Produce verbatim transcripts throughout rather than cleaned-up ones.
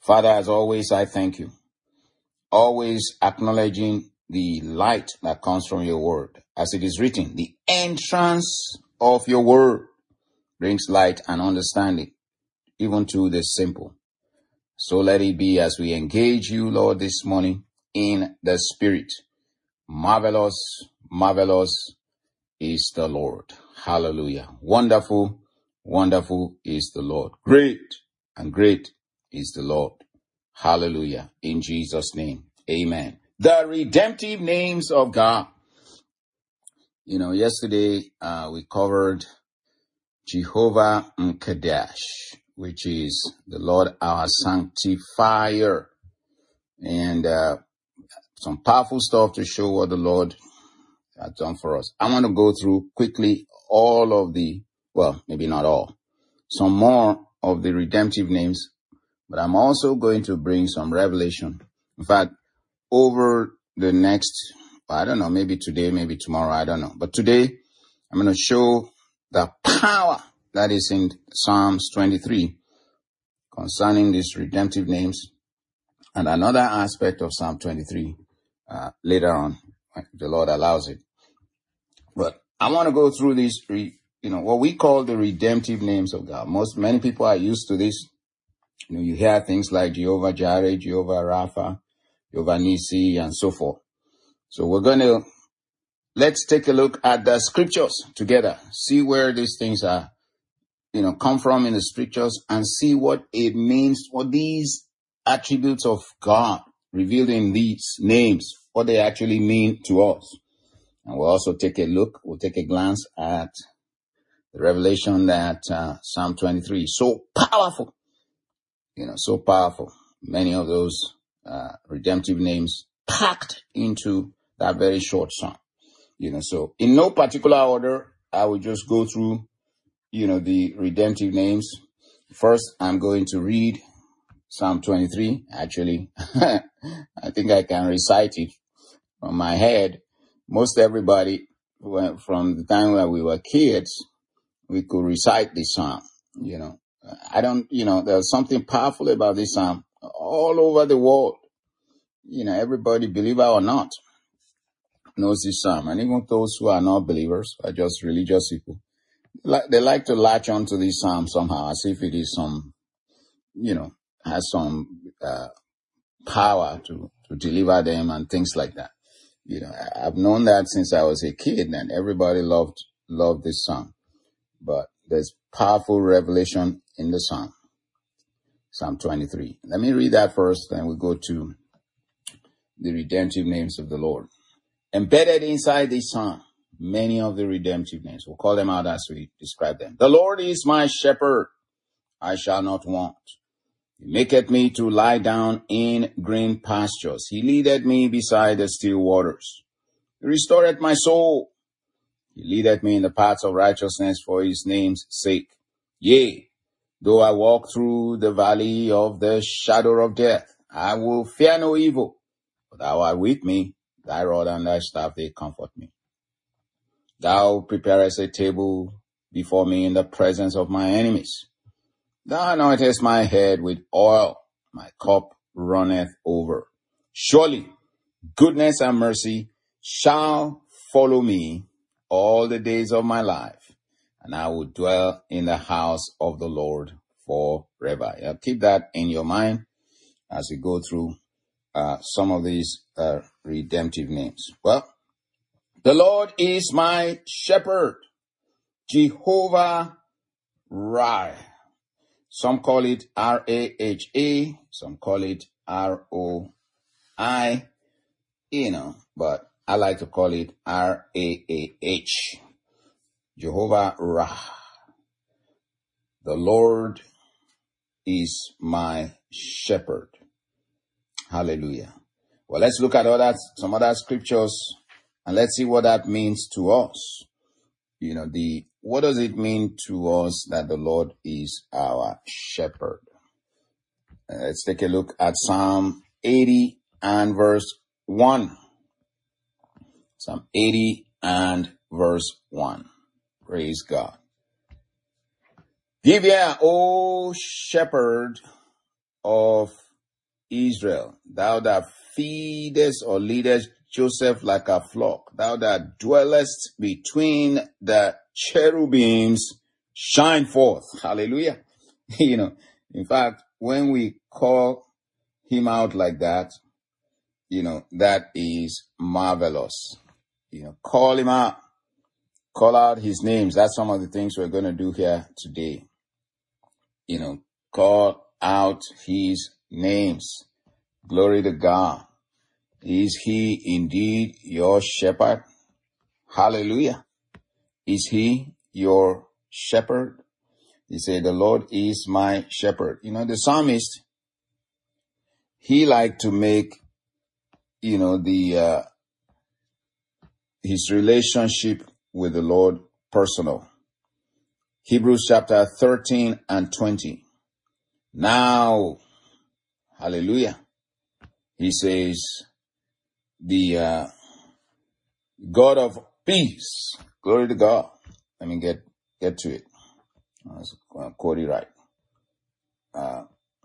Father, as always, I thank you. Always acknowledging the light that comes from your word. As it is written, the entrance of your word brings light and understanding, even to the simple. So let it be as we engage you, Lord, this morning in the Spirit. Marvelous, marvelous is the Lord. Hallelujah. Wonderful, wonderful is the Lord. Great and great is the Lord. Hallelujah. In Jesus' name. Amen. The redemptive names of God. You know, yesterday uh, we covered Jehovah M'Kaddesh, which is the Lord our sanctifier. And uh, some powerful stuff to show what the Lord has done for us. I want to go through quickly all of the, well, maybe not all, some more of the redemptive names, but I'm also going to bring some revelation. In fact, over the next, I don't know, maybe today, maybe tomorrow, I don't know. But today, I'm going to show the power that is in Psalms twenty-three concerning these redemptive names, and another aspect of Psalm twenty-three uh, later on, if the Lord allows it. But I want to go through these, re, you know, what we call the redemptive names of God. Most, many people are used to this. You know, you hear things like Jehovah Jireh, Jehovah Rapha, Jehovah Nisi, and so forth. So we're going to, let's take a look at the scriptures together, see where these things are, you know, come from in the scriptures, and see what it means, what these attributes of God revealed in these names, what they actually mean to us. And we'll also take a look, we'll take a glance at the revelation that uh, Psalm twenty-three is so powerful, you know, so powerful. Many of those uh, redemptive names packed into that very short psalm, you know. So in no particular order, I will just go through, you know, the redemptive names. First, I'm going to read Psalm twenty-three. Actually, I think I can recite it from my head. Most everybody, from the time when we were kids, we could recite this psalm. You know, I don't, you know, there's something powerful about this psalm all over the world. You know, everybody, believer or not, knows this psalm. And even those who are not believers, are just religious people, they like to latch onto this psalm somehow, as if it is some, you know, has some uh, power to, to deliver them and things like that. You know, I've known that since I was a kid, and everybody loved loved this psalm. But there's powerful revelation in the psalm, Psalm twenty-three. Let me read that first, then we go to the redemptive names of the Lord. Embedded inside this psalm, many of the redemptive names. We'll call them out as we describe them. The Lord is my shepherd, I shall not want. He maketh me to lie down in green pastures. He leadeth me beside the still waters. He restoreth my soul. He leadeth me in the paths of righteousness for his name's sake. Yea, though I walk through the valley of the shadow of death, I will fear no evil. For thou art with me, thy rod and thy staff, they comfort me. Thou preparest a table before me in the presence of my enemies. Thou anointest my head with oil, my cup runneth over. Surely goodness and mercy shall follow me all the days of my life, and I will dwell in the house of the Lord forever. Yeah, keep that in your mind as we go through uh, some of these uh, redemptive names. Well, the Lord is my shepherd, Jehovah Rai. Some call it R A H A, some call it R O I, you know, but I like to call it R A A H. Jehovah Ra. The Lord is my shepherd. Hallelujah. Well, let's look at other, some other scriptures, and let's see what that means to us. You know, the what does it mean to us that the Lord is our shepherd? Uh, let's take a look at Psalm eighty and verse one. Psalm eighty and verse one. Praise God. Give ear, O shepherd of Israel, thou that feedest or leadest Joseph like a flock, thou that dwellest between the cherubims, shine forth. Hallelujah. You know, in fact, when we call him out like that, you know, that is marvelous. You know, call him out, call out his names. That's some of the things we're going to do here today. You know, call out his names. Glory to God. Is he indeed your shepherd? Hallelujah. Is he your shepherd? He said, the Lord is my shepherd. You know, the psalmist, he liked to make, you know, the, uh, his relationship with the Lord personal. Hebrews chapter thirteen and twenty. Now, hallelujah. He says, the uh, God of peace. Glory to God. Let me get, get to it. Let's quote it right. Uh,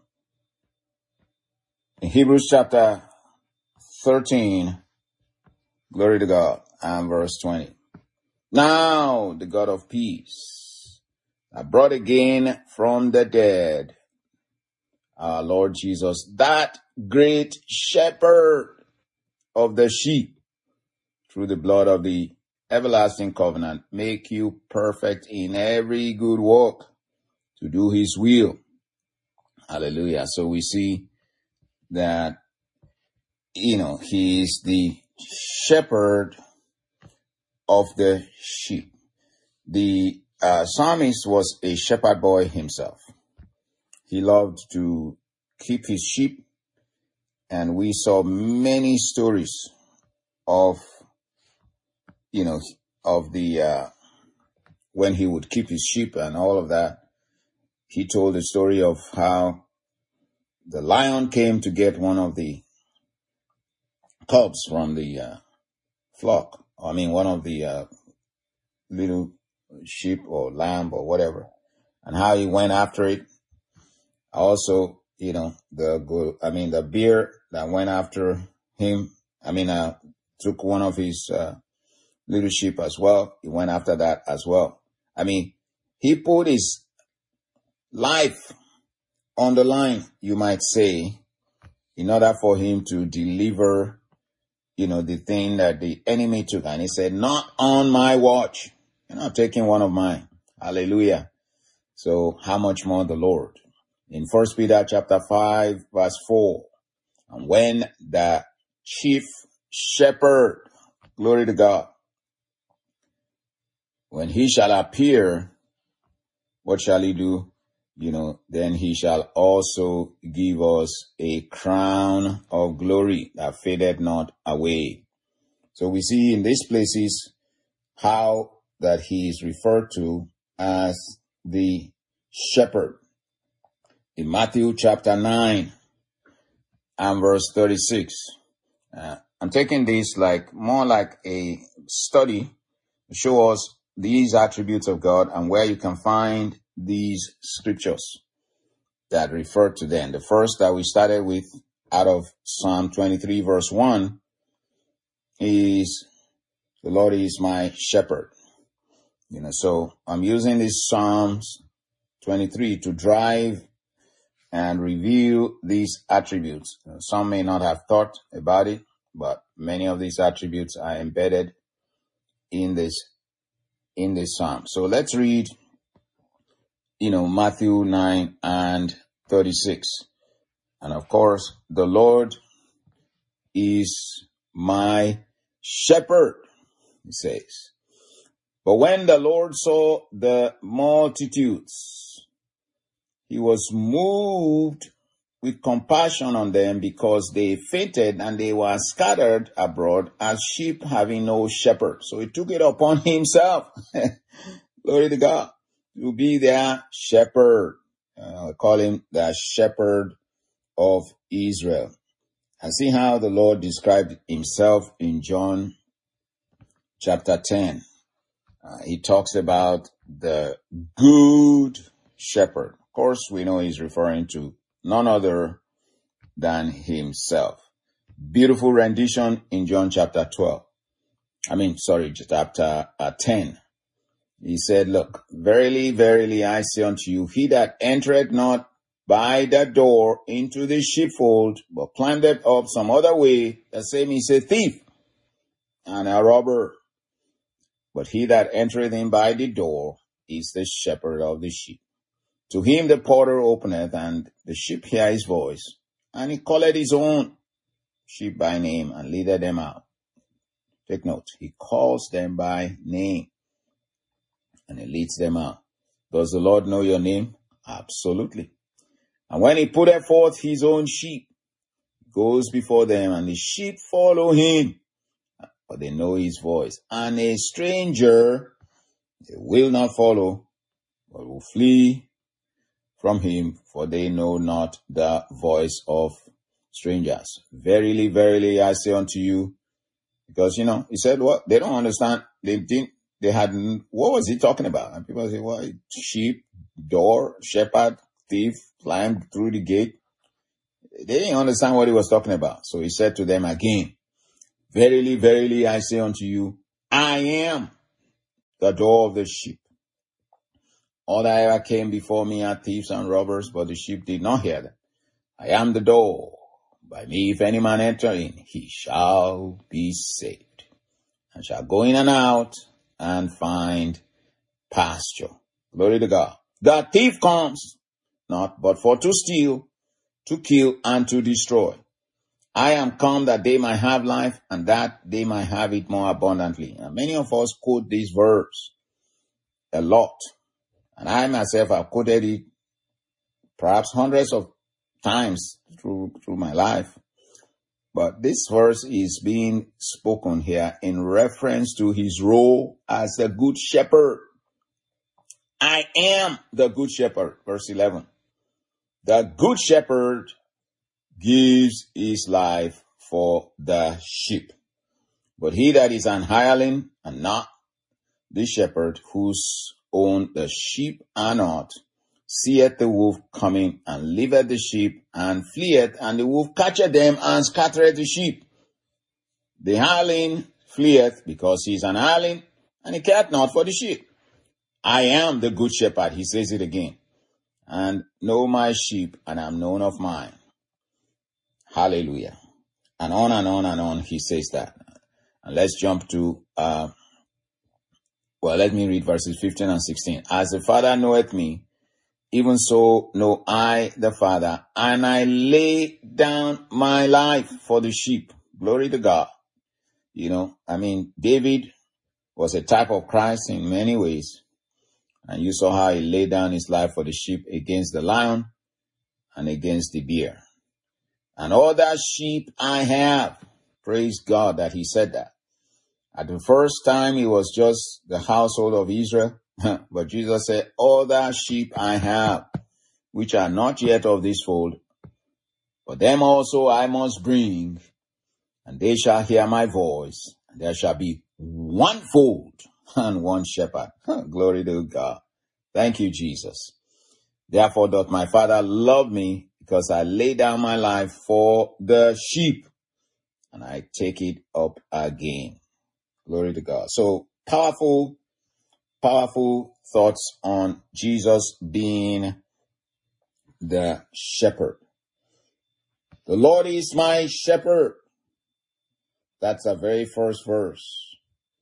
in Hebrews chapter thirteen, glory to God, and verse twenty. Now the God of peace, that brought again from the dead our Lord Jesus, that great shepherd of the sheep, through the blood of the everlasting covenant, make you perfect in every good work to do his will. Hallelujah. So we see that, you know, he is the shepherd of the sheep. The uh, psalmist was a shepherd boy himself. He loved to keep his sheep, and we saw many stories of, you know, of the, uh, when he would keep his sheep and all of that. He told the story of how the lion came to get one of the cubs from the uh, flock. I mean, one of the uh, little sheep or lamb or whatever, and how he went after it. Also, you know, the, I mean, the bear that went after him, I mean, uh, took one of his uh, little sheep as well. He went after that as well. I mean, he put his life on the line, you might say, in order for him to deliver, you know, the thing that the enemy took. And he said, not on my watch. You're not taking one of mine. Hallelujah. So how much more the Lord? In First Peter chapter five, verse four, and when the chief shepherd, glory to God, when he shall appear, what shall he do? You know, then he shall also give us a crown of glory that fadeth not away. So we see in these places how that he is referred to as the shepherd. In Matthew chapter nine and verse thirty-six. Uh, I'm taking this like more like a study to show us these attributes of God and where you can find these scriptures that refer to them. The first that we started with out of Psalm twenty-three verse one is, the Lord is my shepherd. You know, so I'm using these Psalms twenty-three to drive and review these attributes. Some may not have thought about it, but many of these attributes are embedded in this, in this Psalm. So let's read, you know, Matthew nine and thirty-six. And of course, the Lord is my shepherd, he says. But when the Lord saw the multitudes, he was moved with compassion on them, because they fainted and they were scattered abroad as sheep having no shepherd. So he took it upon himself, glory to God, to be their shepherd. Uh, call him the shepherd of Israel. And see how the Lord described himself in John chapter ten. Uh, he talks about the good shepherd. Of course, we know he's referring to none other than himself. Beautiful rendition in John chapter twelve. I mean, sorry, chapter uh, ten. He said, look, verily, verily, I say unto you, he that entereth not by the door into the sheepfold, but climbeth up some other way, the same is a thief and a robber. But he that entereth in by the door is the shepherd of the sheep. To him the porter openeth, and the sheep hear his voice, and he calleth his own sheep by name, and leadeth them out. Take note, he calls them by name, and he leads them out. Does the Lord know your name? Absolutely. And when he putteth forth his own sheep, he goes before them, and the sheep follow him, for they know his voice. And a stranger they will not follow, but will flee from him, for they know not the voice of strangers. Verily, verily, I say unto you, because, you know, he said what? They don't understand. They didn't, they hadn't, what was he talking about? And people say, well, sheep, door, shepherd, thief, climbed through the gate. They didn't understand what he was talking about. So he said to them again, verily, verily, I say unto you, I am the door of the sheep. All that ever came before me are thieves and robbers, but the sheep did not hear them. I am the door. By me, if any man enter in, he shall be saved, and shall go in and out and find pasture. Glory to God. The thief comes not but for to steal, to kill, and to destroy. I am come that they might have life, and that they might have it more abundantly. And many of us quote this verse a lot. And I myself have quoted it perhaps hundreds of times through, through my life. But this verse is being spoken here in reference to his role as the good shepherd. I am the good shepherd, verse eleven. The good shepherd gives his life for the sheep. But he that is an hireling and not the shepherd, whose own the sheep are not, seeth the wolf coming, and leaveth the sheep, and fleeth, and the wolf catcheth them, and scattereth the sheep. The hireling fleeth, because he is an hireling, and he careth not for the sheep. I am the good shepherd, he says it again, and know my sheep, and am known of mine. Hallelujah. And on and on and on, he says that. And let's jump to, uh, well, let me read verses fifteen and sixteen. As the Father knoweth me, even so know I the Father, and I lay down my life for the sheep. Glory to God. You know, I mean, David was a type of Christ in many ways. And you saw how he laid down his life for the sheep against the lion and against the bear. And all that sheep I have, praise God that he said that. At the first time, it was just the household of Israel. But Jesus said, all that sheep I have, which are not yet of this fold, for them also I must bring, and they shall hear my voice, and there shall be one fold and one shepherd. Glory to God. Thank you, Jesus. Therefore doth my Father love me, because I lay down my life for the sheep, and I take it up again. Glory to God. So powerful, powerful thoughts on Jesus being the shepherd. The Lord is my shepherd. That's the very first verse.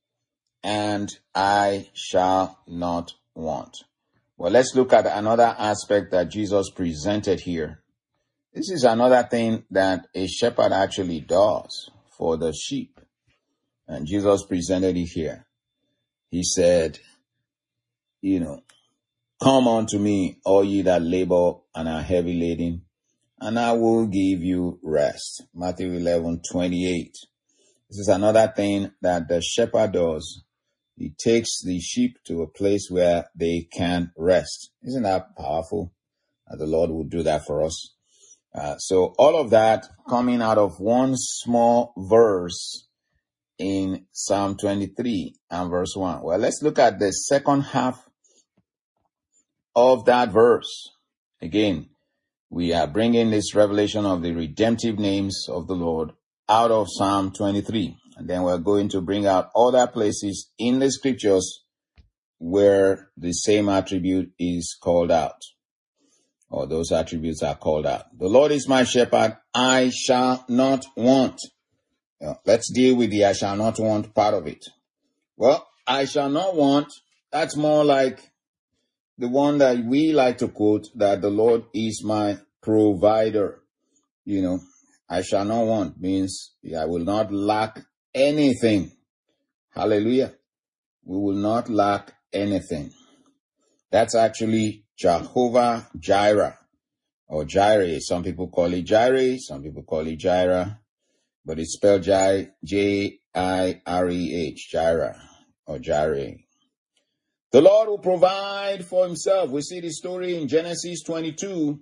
And I shall not want. Well, let's look at another aspect that Jesus presented here. This is another thing that a shepherd actually does for the sheep. And Jesus presented it here. He said, you know, come unto me, all ye that labor and are heavy laden, and I will give you rest. Matthew eleven twenty-eight. This is another thing that the shepherd does. He takes the sheep to a place where they can rest. Isn't that powerful? Uh, the Lord will do that for us. Uh, so all of that coming out of one small verse in Psalm twenty-three and verse one. Well, let's look at the second half of that verse. Again, We are bringing this revelation of the redemptive names of the Lord out of Psalm twenty-three. And then we're going to bring out other places in the scriptures where the same attribute is called out, or those attributes are called out. The Lord is my shepherd, I shall not want. Now, let's deal with the I shall not want part of it. Well, I shall not want, that's more like the one that we like to quote, that the Lord is my provider. You know, I shall not want means I will not lack anything. Hallelujah. We will not lack anything. That's actually Jehovah Jireh, or Jireh. Some people call it Jireh, some people call it Jireh, but it's spelled J I R E H, Jireh or Jireh. The Lord will provide for himself. We see the story in Genesis twenty-two,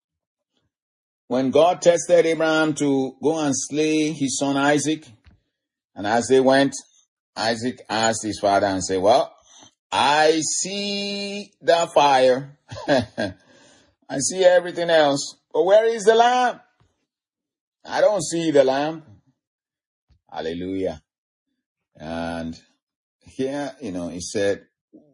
when God tested Abraham to go and slay his son Isaac. And as they went, Isaac asked his father and said, well, I see the fire. I see everything else. But where is the lamb? I don't see the lamb. Hallelujah. And here, you know, he said,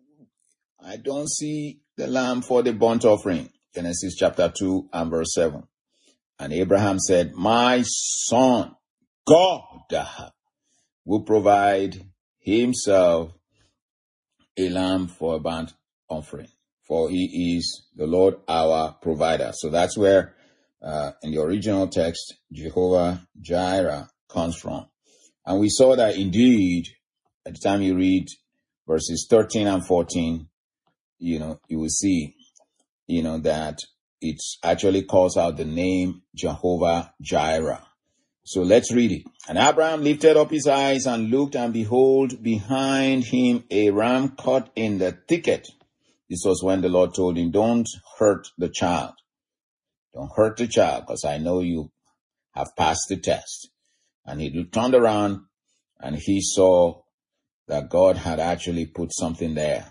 I don't see the lamb for the burnt offering. Genesis chapter two and verse seven. And Abraham said, my son, God will provide himself a lamb for a burnt offering, for he is the Lord our provider. So that's where uh, in the original text, Jehovah Jireh comes from. And we saw that indeed, at the time you read verses thirteen and fourteen, you know, you will see, you know, that it actually calls out the name Jehovah Jireh. So let's read it. And Abraham lifted up his eyes and looked, and behold, behind him a ram caught in the thicket. This was when the Lord told him, don't hurt the child. Don't hurt the child, because I know you have passed the test. And he turned around and he saw that God had actually put something there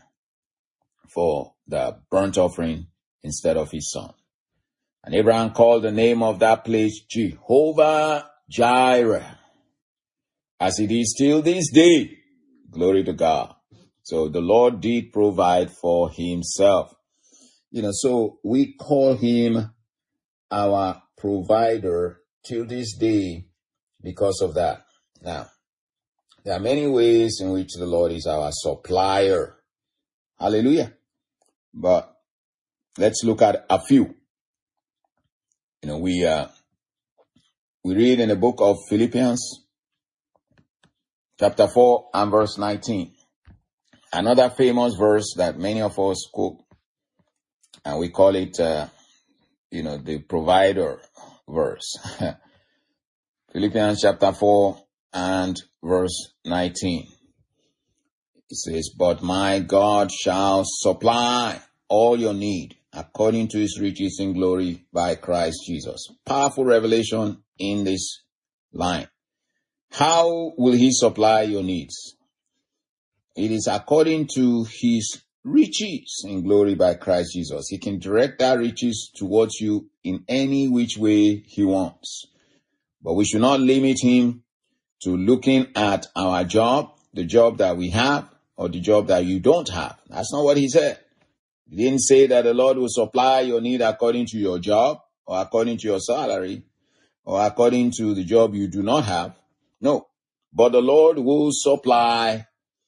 for the burnt offering instead of his son. And Abraham called the name of that place Jehovah Jireh, as it is till this day. Glory to God. So the Lord did provide for himself. You know, so we call him our provider till this day because of that. Now, there are many ways in which the Lord is our supplier. Hallelujah. But let's look at a few. You know, we, uh, we read in the book of Philippians, chapter four and verse nineteen. Another famous verse that many of us quote, and we call it, uh, you know, the provider verse. Philippians chapter four and verse nineteen. It says, but my God shall supply all your need according to his riches in glory by Christ Jesus. Powerful revelation in this line. How will he supply your needs? It is according to his riches in glory by Christ Jesus. He can direct that riches towards you in any which way he wants. But we should not limit him to looking at our job, the job that we have, or the job that you don't have. That's not what he said. He didn't say that the Lord will supply your need according to your job, or according to your salary, or according to the job you do not have. No. But the Lord will supply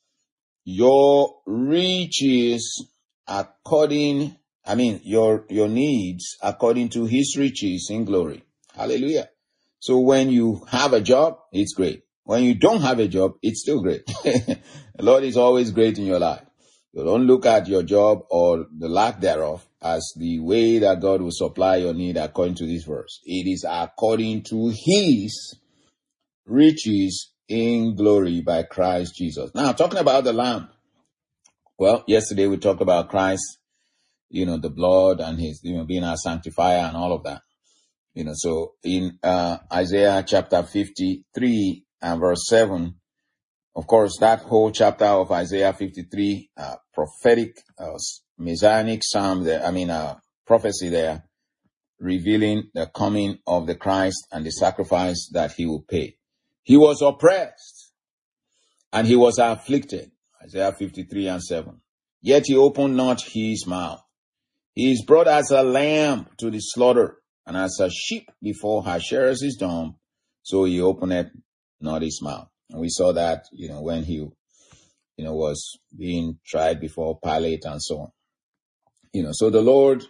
your riches according, I mean, your, your needs according to his riches in glory. Hallelujah. So when you have a job, it's great. When you don't have a job, it's still great. The Lord is always great in your life. So don't look at your job or the lack thereof as the way that God will supply your need according to this verse. It is according to his riches in glory by Christ Jesus. Now, talking about the Lamb. Well, yesterday we talked about Christ, you know, the blood and his, you know, being our sanctifier and all of that. You know, so in uh, Isaiah chapter fifty-three and verse seven, of course, that whole chapter of Isaiah fifty-three, uh, prophetic, uh, messianic psalm there, I mean, uh, prophecy there, revealing the coming of the Christ and the sacrifice that he will pay. He was oppressed and he was afflicted. Isaiah fifty-three and seven. Yet he opened not his mouth. He is brought as a lamb to the slaughter, and as a sheep before her shearers is dumb, so he opened not his mouth. And we saw that, you know, when he, you know, was being tried before Pilate and so on. You know, so the Lord,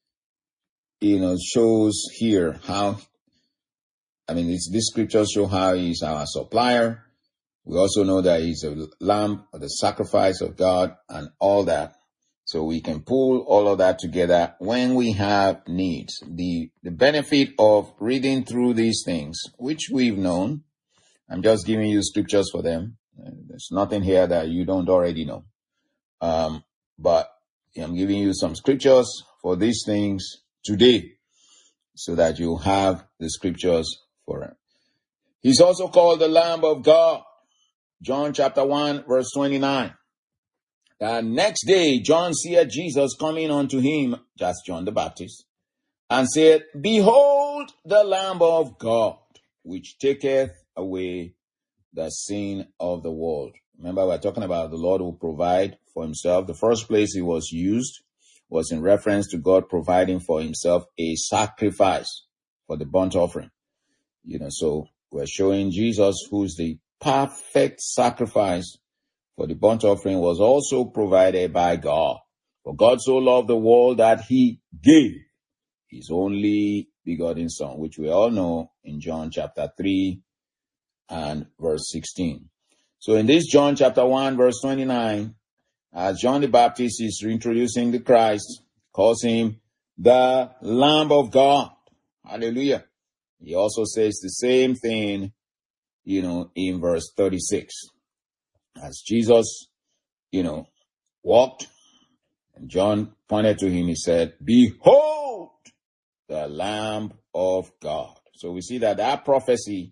you know, shows here how, I mean, it's, these scriptures show how he's our supplier. We also know that he's a lamb of the sacrifice of God and all that. So we can pull all of that together when we have needs. The, the benefit of reading through these things, which we've known, I'm just giving you scriptures for them. There's nothing here that you don't already know. Um, but I'm giving you some scriptures for these things today so that you have the scriptures for it. He's also called the Lamb of God. John chapter one, verse twenty-nine. The next day, John seeth Jesus coming unto him, just John the Baptist, and said, Behold the Lamb of God, which taketh away the sin of the world. Remember, we're talking about the Lord who provide for himself. The first place he was used was in reference to God providing for himself a sacrifice for the burnt offering. You know, so we're showing Jesus, who's the perfect sacrifice for the burnt offering, was also provided by God. For God so loved the world that he gave his only begotten Son, which we all know in John chapter three and verse sixteen. So in this John chapter one, verse twenty-nine, as John the Baptist is introducing the Christ, calls him the Lamb of God. Hallelujah. He also says the same thing, you know, in verse thirty-six. As Jesus, you know, walked, and John pointed to him, he said, Behold the Lamb of God. So we see that that prophecy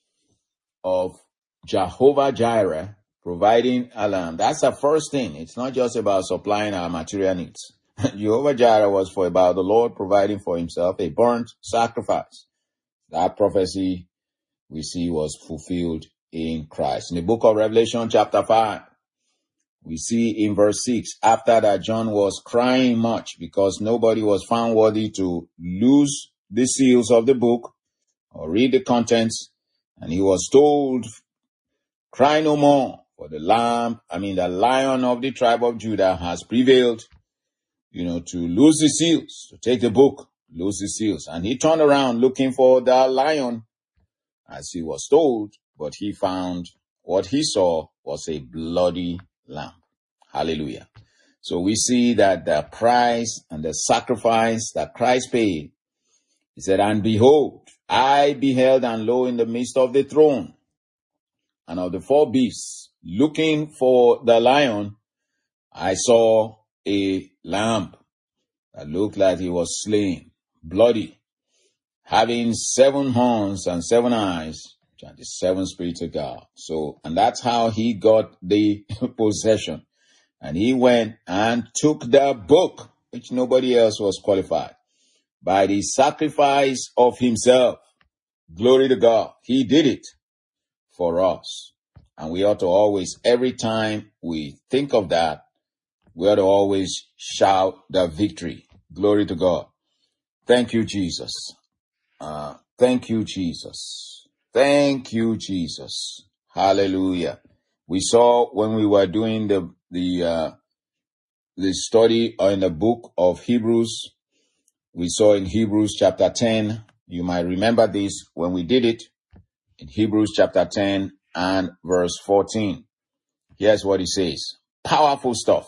of Jehovah Jireh providing a lamb, that's the first thing. It's not just about supplying our material needs. Jehovah Jireh was for about the Lord providing for himself a burnt sacrifice. That prophecy we see was fulfilled in Christ. In the book of Revelation chapter five, we see in verse six, after that John was crying much because nobody was found worthy to loose the seals of the book or read the contents, and he was told, cry no more, for the lamb, I mean the Lion of the tribe of Judah has prevailed, you know, to loose the seals, to take the book, loose the seals. And he turned around looking for the lion as he was told, but he found what he saw was a bloody lamb. Hallelujah. So we see that the price and the sacrifice that Christ paid, he said, and behold, I beheld, and lo, in the midst of the throne and of the four beasts, looking for the lion, I saw a lamb that looked like he was slain, bloody, having seven horns and seven eyes, and the seven spirits of God. So, and that's how he got the possession. And he went and took the book, which nobody else was qualified, by the sacrifice of himself. Glory to God. He did it for us. And we ought to always, every time we think of that, we ought to always shout the victory. Glory to God. Thank you, Jesus. Uh, thank you, Jesus. Thank you, Jesus. Hallelujah. We saw when we were doing the, the, uh, the study in the book of Hebrews, we saw in Hebrews chapter ten, you might remember this when we did it, in Hebrews chapter ten and verse fourteen. Here's what he says. Powerful stuff.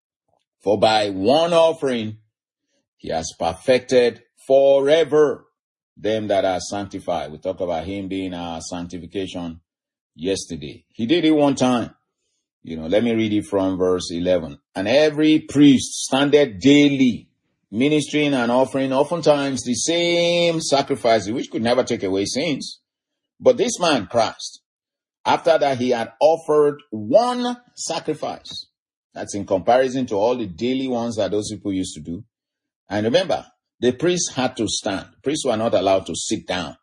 For by one offering, he has perfected forever them that are sanctified. We talked about him being our sanctification yesterday. He did it one time. You know, let me read it from verse eleven. And every priest standeth daily, ministering and offering oftentimes the same sacrifices, which could never take away sins. But this man, Christ, after that he had offered one sacrifice, that's in comparison to all the daily ones that those people used to do. And remember, The priests had to stand. Priests were not allowed to sit down.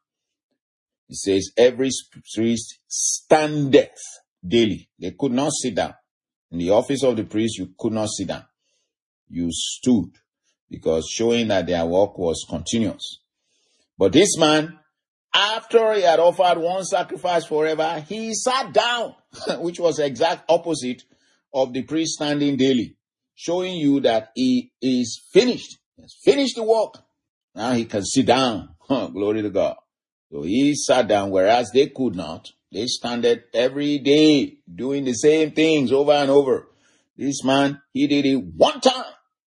It says every priest standeth daily. They could not sit down. In the office of the priest, you could not sit down. You stood, because showing that their work was continuous. But this man, after he had offered one sacrifice forever, he sat down, which was the exact opposite of the priest standing daily, showing you that he is finished. He has finished the work. Now he can sit down. Glory to God. So he sat down, whereas they could not. They standed every day doing the same things over and over. This man, he did it one time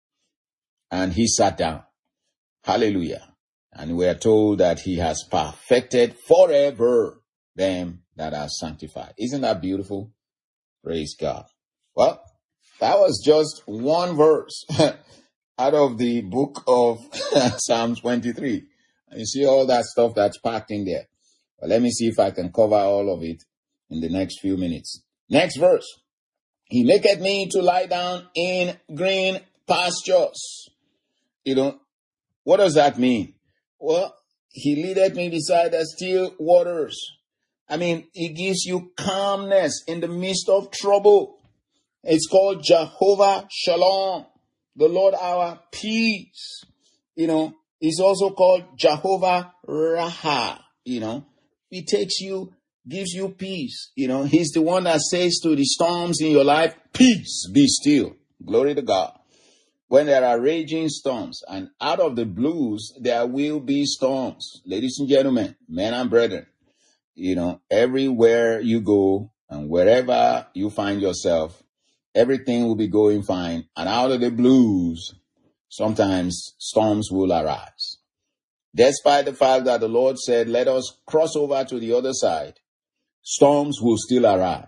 and he sat down. Hallelujah. And we are told that he has perfected forever them that are sanctified. Isn't that beautiful? Praise God. Well, that was just one verse out of the book of Psalm twenty-three. And you see all that stuff that's packed in there. But let me see if I can cover all of it in the next few minutes. Next verse. He maketh me to lie down in green pastures. You know, what does that mean? Well, he leadeth me beside the still waters. I mean, he gives you calmness in the midst of trouble. It's called Jehovah Shalom, the Lord our peace. You know, it's also called Jehovah Raha. You know, he takes you, gives you peace. You know, he's the one that says to the storms in your life, peace, be still. Glory to God. When there are raging storms, and out of the blues, there will be storms. Ladies and gentlemen, men and brethren, you know, everywhere you go and wherever you find yourself, everything will be going fine. And out of the blues, sometimes storms will arise. Despite the fact that the Lord said, let us cross over to the other side, storms will still arise.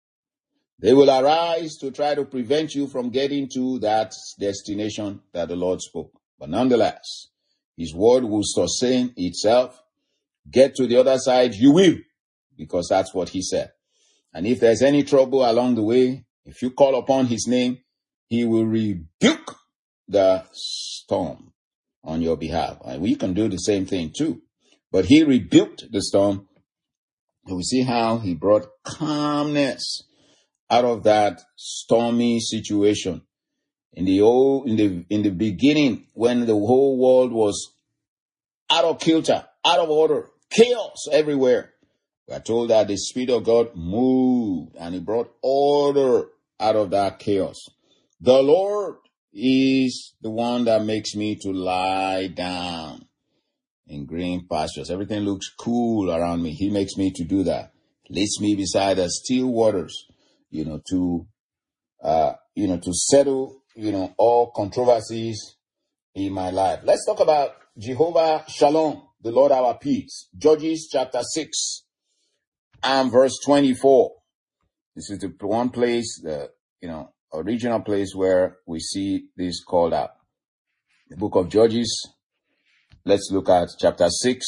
They will arise to try to prevent you from getting to that destination that the Lord spoke. But nonetheless, his word will sustain itself. Get to the other side, you will, because that's what he said. And if there's any trouble along the way, if you call upon his name, he will rebuke the storm on your behalf. And we can do the same thing too. But he rebuked the storm. And we see how he brought calmness out of that stormy situation. In the old, in the in the beginning, when the whole world was out of kilter, out of order, chaos everywhere, we are told that the Spirit of God moved and he brought order out of that chaos. The Lord is the one that makes me to lie down in green pastures. Everything looks cool around me. He makes me to do that. Leads me beside the still waters, you know, to, uh, you know, to settle, you know, all controversies in my life. Let's talk about Jehovah Shalom, the Lord our peace. Judges chapter six and verse twenty-four. This is the one place, the, you know, original place where we see this called out. The book of Judges. Let's look at chapter six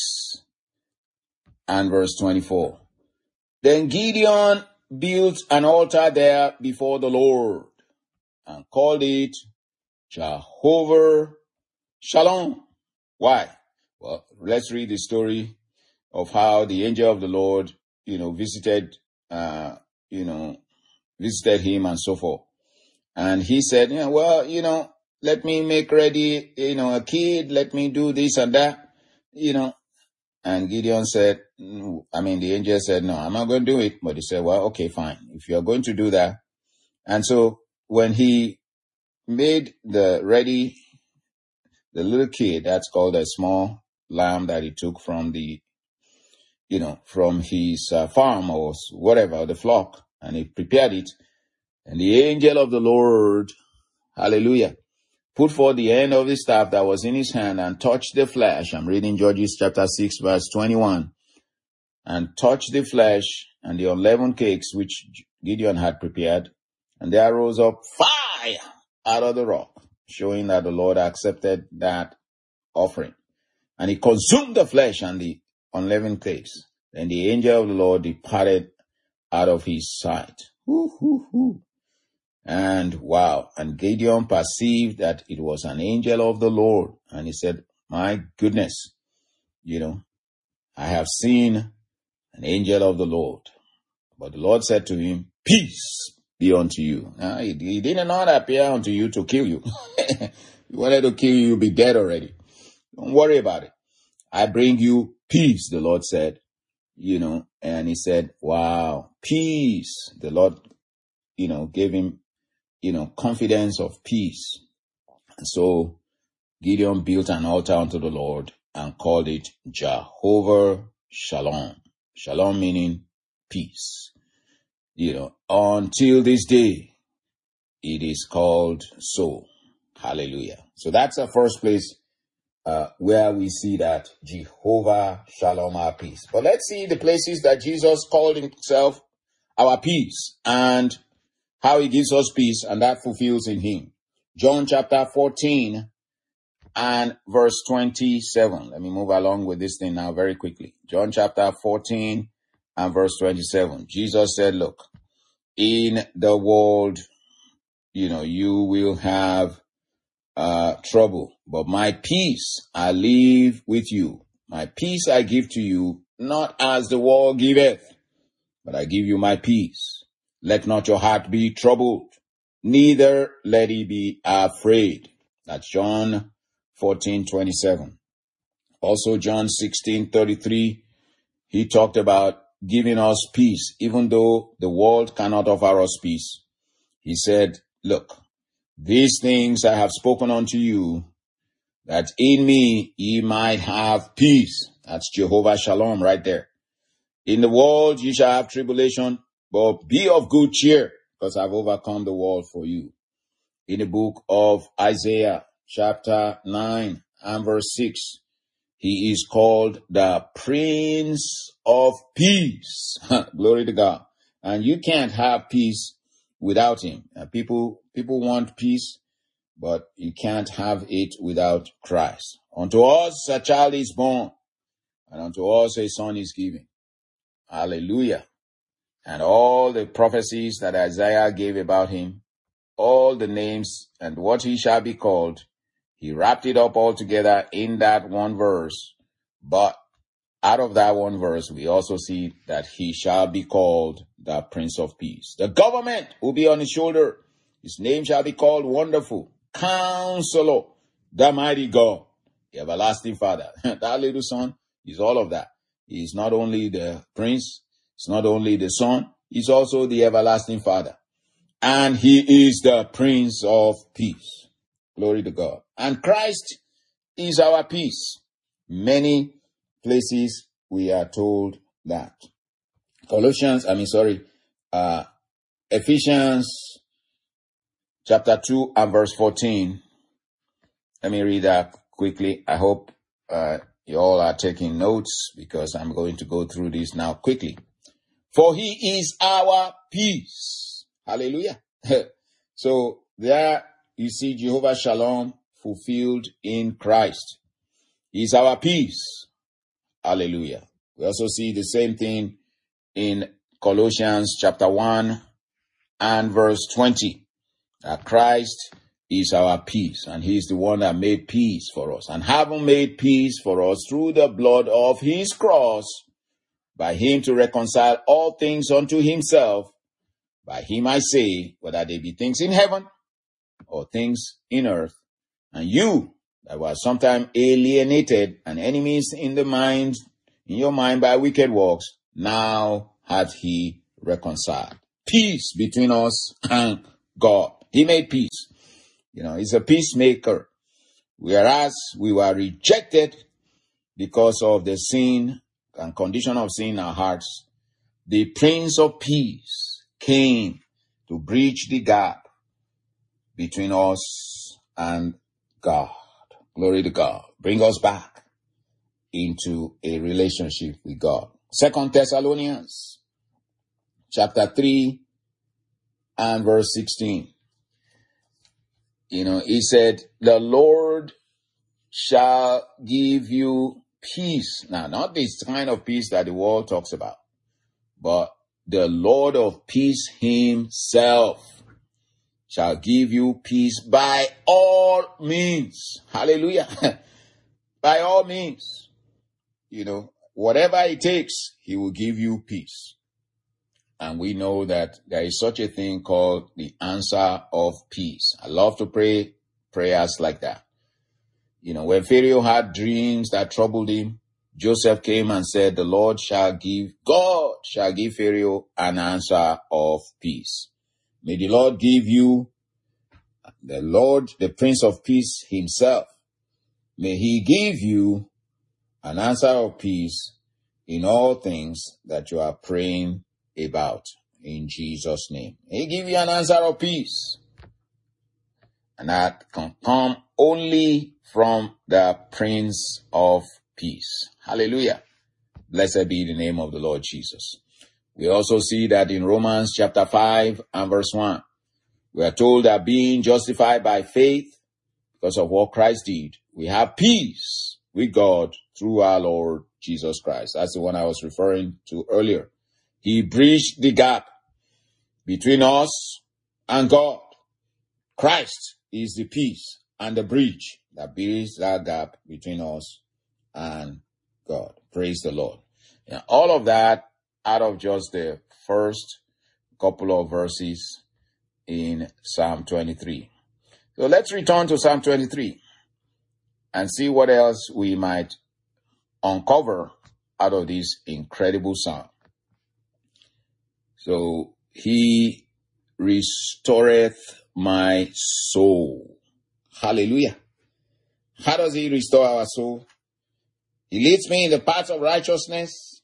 and verse twenty-four. Then Gideon built an altar there before the Lord and called it Jehovah Shalom. Why? Well, let's read the story of how the angel of the Lord, you know, visited, uh, you know, visited him and so forth. And he said, yeah, well, you know, let me make ready, you know, a kid, let me do this and that, you know. And Gideon said, I mean, the angel said, no, I'm not going to do it. But he said, well, okay, fine. If you're going to do that. And so when he made the ready, the little kid, that's called a small lamb that he took from the, you know, from his uh, farm or whatever, the flock, and he prepared it. And the angel of the Lord, hallelujah, put forth the end of the staff that was in his hand and touched the flesh. I'm reading Judges chapter six, verse twenty-one. And touched the flesh and the unleavened cakes which Gideon had prepared. And there rose up fire out of the rock, showing that the Lord accepted that offering. And he consumed the flesh and the unleavened cakes. Then the angel of the Lord departed out of his sight. Hoo, hoo, hoo. And wow, and Gideon perceived that it was an angel of the Lord. And he said, My goodness. You know, I have seen an angel of the Lord. But the Lord said to him, peace be unto you. Now, he, he did not appear unto you to kill you. He wanted to kill you, you'll be dead already. Don't worry about it. I bring you peace, the Lord said. You know, and he said, wow, peace. The Lord, you know, gave him, you know, confidence of peace. And so Gideon built an altar unto the Lord and called it Jehovah Shalom. Shalom meaning peace. You know, until this day, it is called so. Hallelujah. So that's the first place uh, where we see that Jehovah Shalom, our peace. But let's see the places that Jesus called himself our peace and how he gives us peace, and that fulfills in him. John chapter fourteen and verse twenty-seven. Let me move along with this thing now very quickly. John chapter fourteen and verse twenty-seven. Jesus said, look, in the world, you know, you will have uh, trouble, but my peace I leave with you. My peace I give to you, not as the world giveth, but I give you my peace. Let not your heart be troubled, neither let it be afraid. That's John fourteen twenty-seven. Also John sixteen thirty-three, he talked about giving us peace, even though the world cannot offer us peace. He said, look, these things I have spoken unto you, that in me ye might have peace. That's Jehovah Shalom right there. In the world ye shall have tribulation, but be of good cheer, because I've overcome the world for you. In the book of Isaiah, chapter nine and verse six, he is called the Prince of Peace. Glory to God. And you can't have peace without him. Uh, people, people want peace, but you can't have it without Christ. Unto us a child is born, and unto us a son is given. Hallelujah. And all the prophecies that Isaiah gave about him, all the names and what he shall be called, he wrapped it up all together in that one verse. But out of that one verse, we also see that he shall be called the Prince of Peace. The government will be on his shoulder. His name shall be called Wonderful, Counselor, the Mighty God, the Everlasting Father. That little son is all of that. He's not only the Prince, he's not only the Son, he's also the Everlasting Father. And he is the Prince of Peace. Glory to God. And Christ is our peace. Many places we are told that. Colossians, I mean, sorry, uh, Ephesians chapter two and verse fourteen. Let me read that quickly. I hope uh, you all are taking notes, because I'm going to go through this now quickly. For he is our peace. Hallelujah. So there you see Jehovah Shalom fulfilled in Christ. He's our peace. Hallelujah. We also see the same thing in Colossians chapter one and verse twenty. That Christ is our peace, and he is the one that made peace for us, and having made peace for us through the blood of his cross, by him to reconcile all things unto himself. By him I say, whether they be things in heaven or things in earth. And you that were sometime alienated and enemies in the mind, in your mind by wicked works, now hath he reconciled. Peace between us and God. He made peace. You know, he's a peacemaker. Whereas we were rejected because of the sin and condition of sin in our hearts, the Prince of Peace came to bridge the gap between us and God. Glory to God. Bring us back into a relationship with God. Second Thessalonians chapter three and verse sixteen. You know, he said, the Lord shall give you peace. Now, not this kind of peace that the world talks about, but the Lord of peace himself shall give you peace by all means. Hallelujah. by all means, you know, whatever it takes, he will give you peace. And we know that there is such a thing called the answer of peace. I love to pray prayers like that. You know, when Pharaoh had dreams that troubled him, Joseph came and said, the Lord shall give, God shall give Pharaoh an answer of peace. May the Lord give you, the Lord, the Prince of Peace himself, may he give you an answer of peace in all things that you are praying about, in Jesus' name. He give you an answer of peace. And that can come only from the Prince of Peace. Hallelujah. Blessed be the name of the Lord Jesus. We also see that in Romans chapter five and verse one, we are told that being justified by faith because of what Christ did, we have peace with God through our Lord Jesus Christ. That's the one I was referring to earlier. He bridged the gap between us and God. Christ is the peace and the bridge that bridges that gap between us and God. Praise the Lord. And all of that out of just the first couple of verses in Psalm twenty-three. So let's return to Psalm twenty-three and see what else we might uncover out of this incredible psalm. So, he restoreth my soul. Hallelujah. How does he restore our soul? He leads me in the paths of righteousness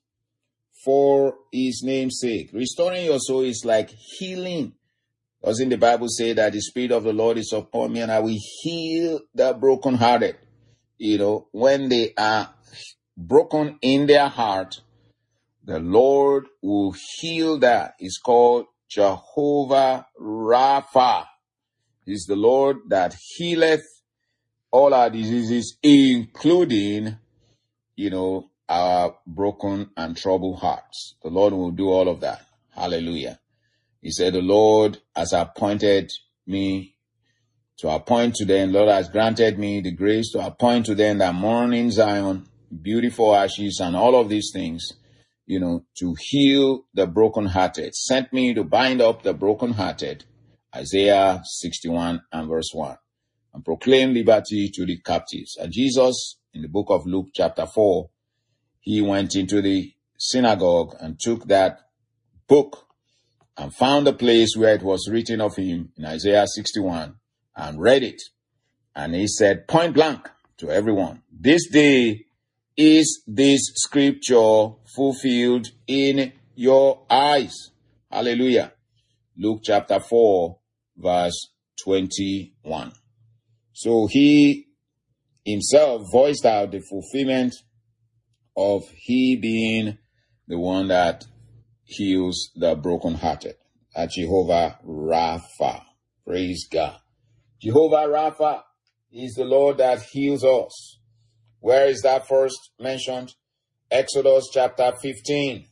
for his name's sake. Restoring your soul is like healing. Doesn't the Bible say that the Spirit of the Lord is upon me and I will heal the brokenhearted? You know, when they are broken in their heart, the Lord will heal that. It's called Jehovah Rapha. It's the Lord that healeth all our diseases, including, you know, our broken and troubled hearts. The Lord will do all of that. Hallelujah. He said, the Lord has appointed me to appoint to them, the Lord has granted me the grace to appoint to them that mourn in Zion, beautiful ashes and all of these things, you know, to heal the brokenhearted. Sent me to bind up the brokenhearted. Isaiah sixty-one and verse one. And proclaim liberty to the captives. And Jesus, in the book of Luke chapter four, he went into the synagogue and took that book and found the place where it was written of him in Isaiah sixty-one and read it. And he said point blank to everyone, this day is this scripture fulfilled in your eyes. Hallelujah. Luke chapter four, verse twenty-one. So he himself voiced out the fulfillment of he being the one that heals the brokenhearted. At Jehovah Rapha. Praise God. Jehovah Rapha is the Lord that heals us. Where is that first mentioned? Exodus chapter fifteen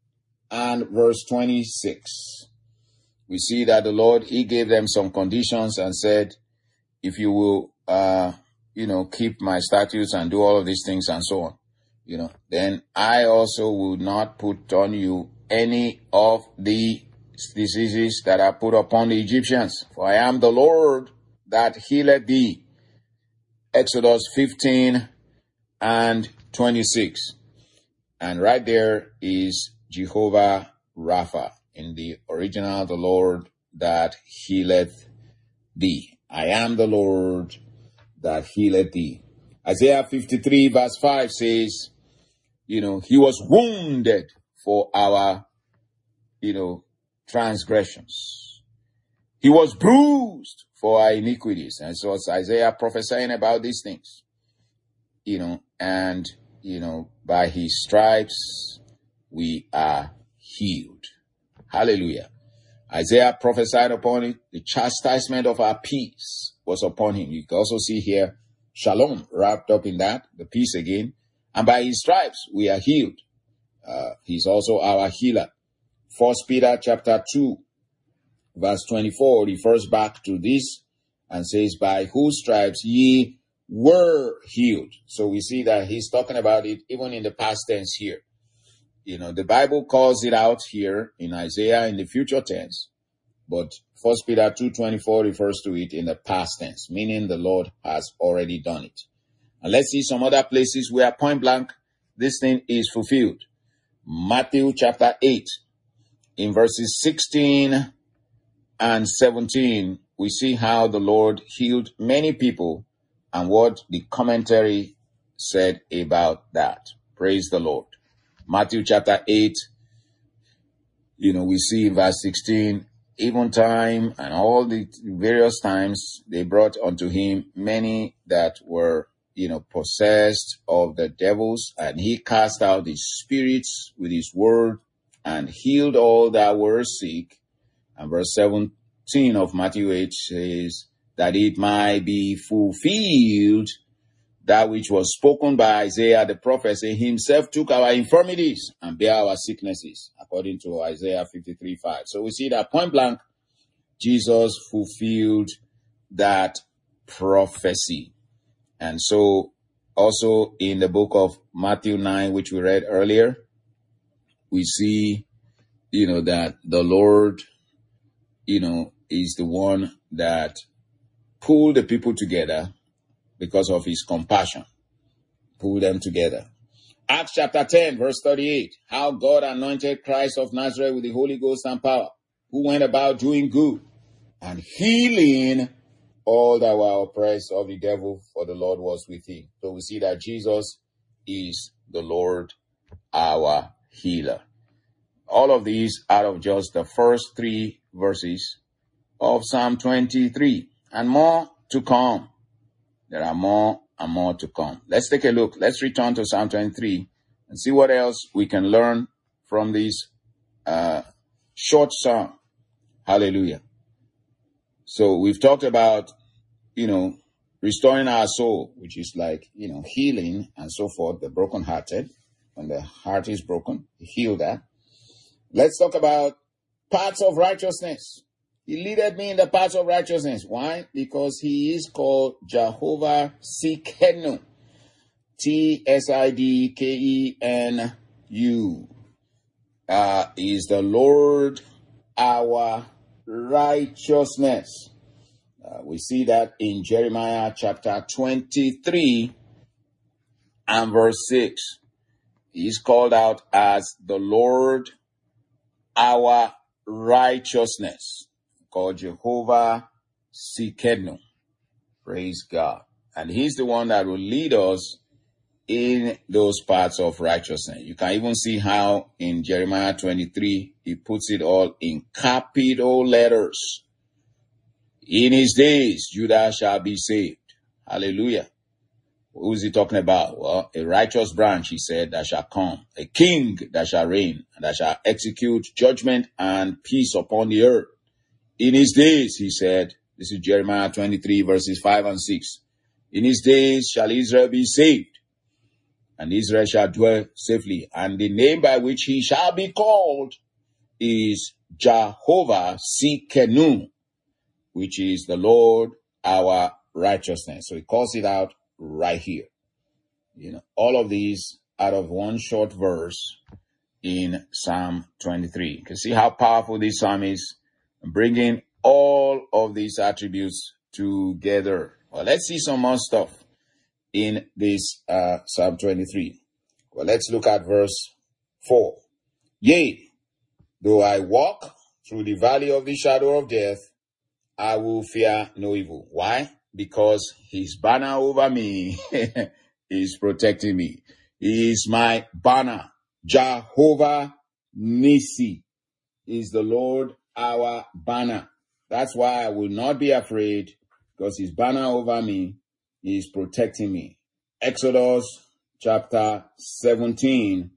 and verse twenty-six. We see that the Lord, he gave them some conditions and said, if you will, uh, you know, keep my statutes and do all of these things and so on, you know, then I also will not put on you any of the diseases that are put upon the Egyptians. For I am the Lord that healeth thee. Exodus fifteen and twenty-six. And right there is Jehovah Rapha. In the original, the Lord that healeth thee. I am the Lord that healeth thee. Isaiah fifty-three verse five says, you know, he was wounded for our, you know, transgressions. He was bruised for our iniquities. And so it's Isaiah prophesying about these things, you know, and, you know, by his stripes we are healed. Hallelujah. Isaiah prophesied upon it. The chastisement of our peace was upon him. You can also see here shalom wrapped up in that, the peace again. And by his stripes we are healed. Uh, he's also our healer. First Peter chapter two, verse twenty-four refers back to this and says, by whose stripes ye were healed. So we see that he's talking about it even in the past tense here. You know, the Bible calls it out here in Isaiah in the future tense, but First Peter two twenty-four refers to it in the past tense, meaning the Lord has already done it. And let's see some other places where point blank this thing is fulfilled. Matthew chapter eight, in verses sixteen and seventeen, we see how the Lord healed many people and what the commentary said about that. Praise the Lord. Matthew chapter eight, you know, we see in verse sixteen, even time and all the various times they brought unto him many that were, you know, possessed of the devils, and he cast out the spirits with his word and healed all that were sick. And verse seventeen of Matthew eight says that it might be fulfilled that which was spoken by Isaiah the prophet, saying, he himself took our infirmities and bare our sicknesses, according to Isaiah fifty-three five. So we see that point blank, Jesus fulfilled that prophecy. And so also in the book of Matthew nine, which we read earlier, we see, you know, that the Lord, you know, is the one that pulled the people together because of his compassion. Pull them together. Acts chapter ten, verse thirty-eight. How God anointed Christ of Nazareth with the Holy Ghost and power, who went about doing good and healing all that were oppressed of the devil, for the Lord was with him. So we see that Jesus is the Lord, our healer. All of these out of just the first three verses of Psalm twenty-three, and more to come. There are more and more to come. Let's take a look. Let's return to Psalm twenty-three and see what else we can learn from this uh, short psalm. Hallelujah. So we've talked about, you know, restoring our soul, which is like, you know, healing and so forth, the brokenhearted. When the heart is broken, heal that. Let's talk about paths of righteousness. He leadeth me in the paths of righteousness. Why? Because he is called Jehovah Tsidkenu. T S I D K E N U. Uh, is the Lord our righteousness. Uh, we see that in Jeremiah chapter twenty-three and verse six. He is called out as the Lord our righteousness, called Jehovah Tsidkenu. Praise God. And he's the one that will lead us in those paths of righteousness. You can even see how in Jeremiah twenty-three, he puts it all in capital letters. In his days, Judah shall be saved. Hallelujah. Who is he talking about? Well, a righteous branch, he said, that shall come, a king that shall reign, and that shall execute judgment and peace upon the earth. In his days, he said, this is Jeremiah twenty-three, verses five and six. In his days shall Israel be saved, and Israel shall dwell safely. And the name by which he shall be called is Jehovah Tsidkenu, which is the Lord our righteousness. So he calls it out right here. You know, all of these out of one short verse in Psalm twenty-three. You can see how powerful this psalm is, bringing all of these attributes together. Well, let's see some more stuff in this uh, Psalm twenty-three. Well, let's look at verse four. Yea, though I walk through the valley of the shadow of death, I will fear no evil. Why? Because his banner over me is protecting me. He is my banner. Jehovah Nissi is the Lord our banner. That's why I will not be afraid, because his banner over me is protecting me. Exodus chapter seventeen.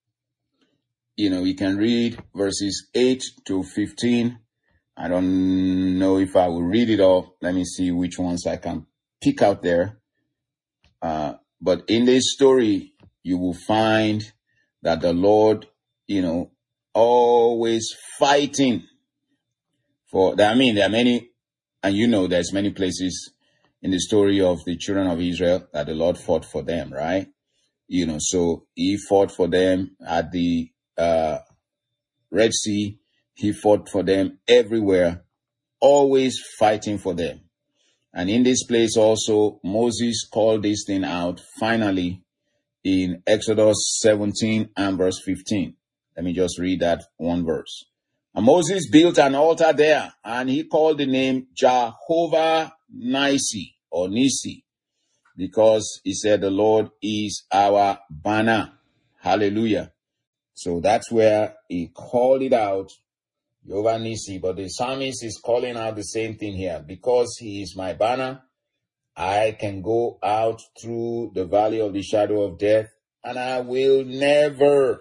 You know, you can read verses eight to fifteen. I don't know if I will read it all. Let me see which ones I can pick out there. Uh, but in this story, you will find that the Lord, you know, always fighting for, I mean, there are many, and you know, there's many places in the story of the children of Israel that the Lord fought for them, right? You know, so he fought for them at the uh, Red Sea. He fought for them everywhere, always fighting for them. And in this place also, Moses called this thing out finally in Exodus seventeen and verse fifteen. Let me just read that one verse. And Moses built an altar there, and he called the name Jehovah Nisi or Nisi, because he said the Lord is our banner. Hallelujah. So that's where he called it out, Jehovah Nisi. But the psalmist is calling out the same thing here. Because he is my banner, I can go out through the valley of the shadow of death, and I will never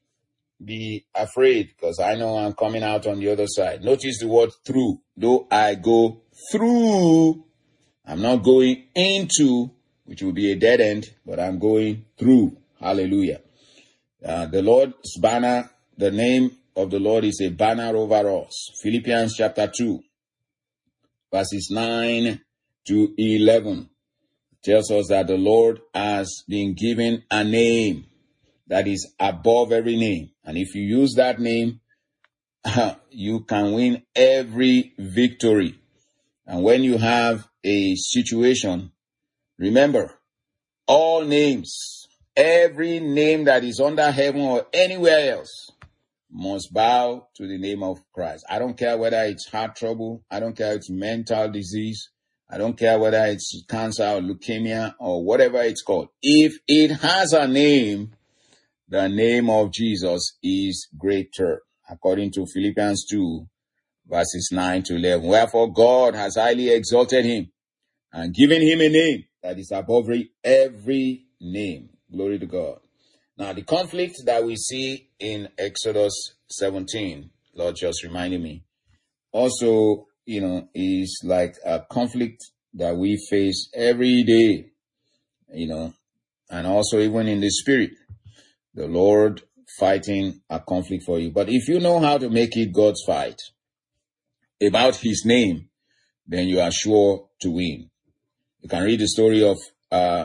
be afraid, because I know I'm coming out on the other side. Notice the word through. Though I go through, I'm not going into, which will be a dead end, but I'm going through. Hallelujah. Uh, the Lord's banner, the name of the Lord is a banner over us. Philippians chapter two, verses nine to eleven tells us that the Lord has been given a name that is above every name. And if you use that name, you can win every victory. And when you have a situation, remember, all names, every name that is under heaven or anywhere else must bow to the name of Christ. I don't care whether it's heart trouble. I don't care if it's mental disease. I don't care whether it's cancer or leukemia or whatever it's called. If it has a name, the name of Jesus is greater, according to Philippians two, verses nine to eleven. Wherefore God has highly exalted him and given him a name that is above every name. Glory to God. Now, the conflict that we see in Exodus seventeen, Lord just reminded me, also, you know, is like a conflict that we face every day, you know, and also even in the spirit. The Lord fighting a conflict for you. But if you know how to make it God's fight about his name, then you are sure to win. You can read the story of uh,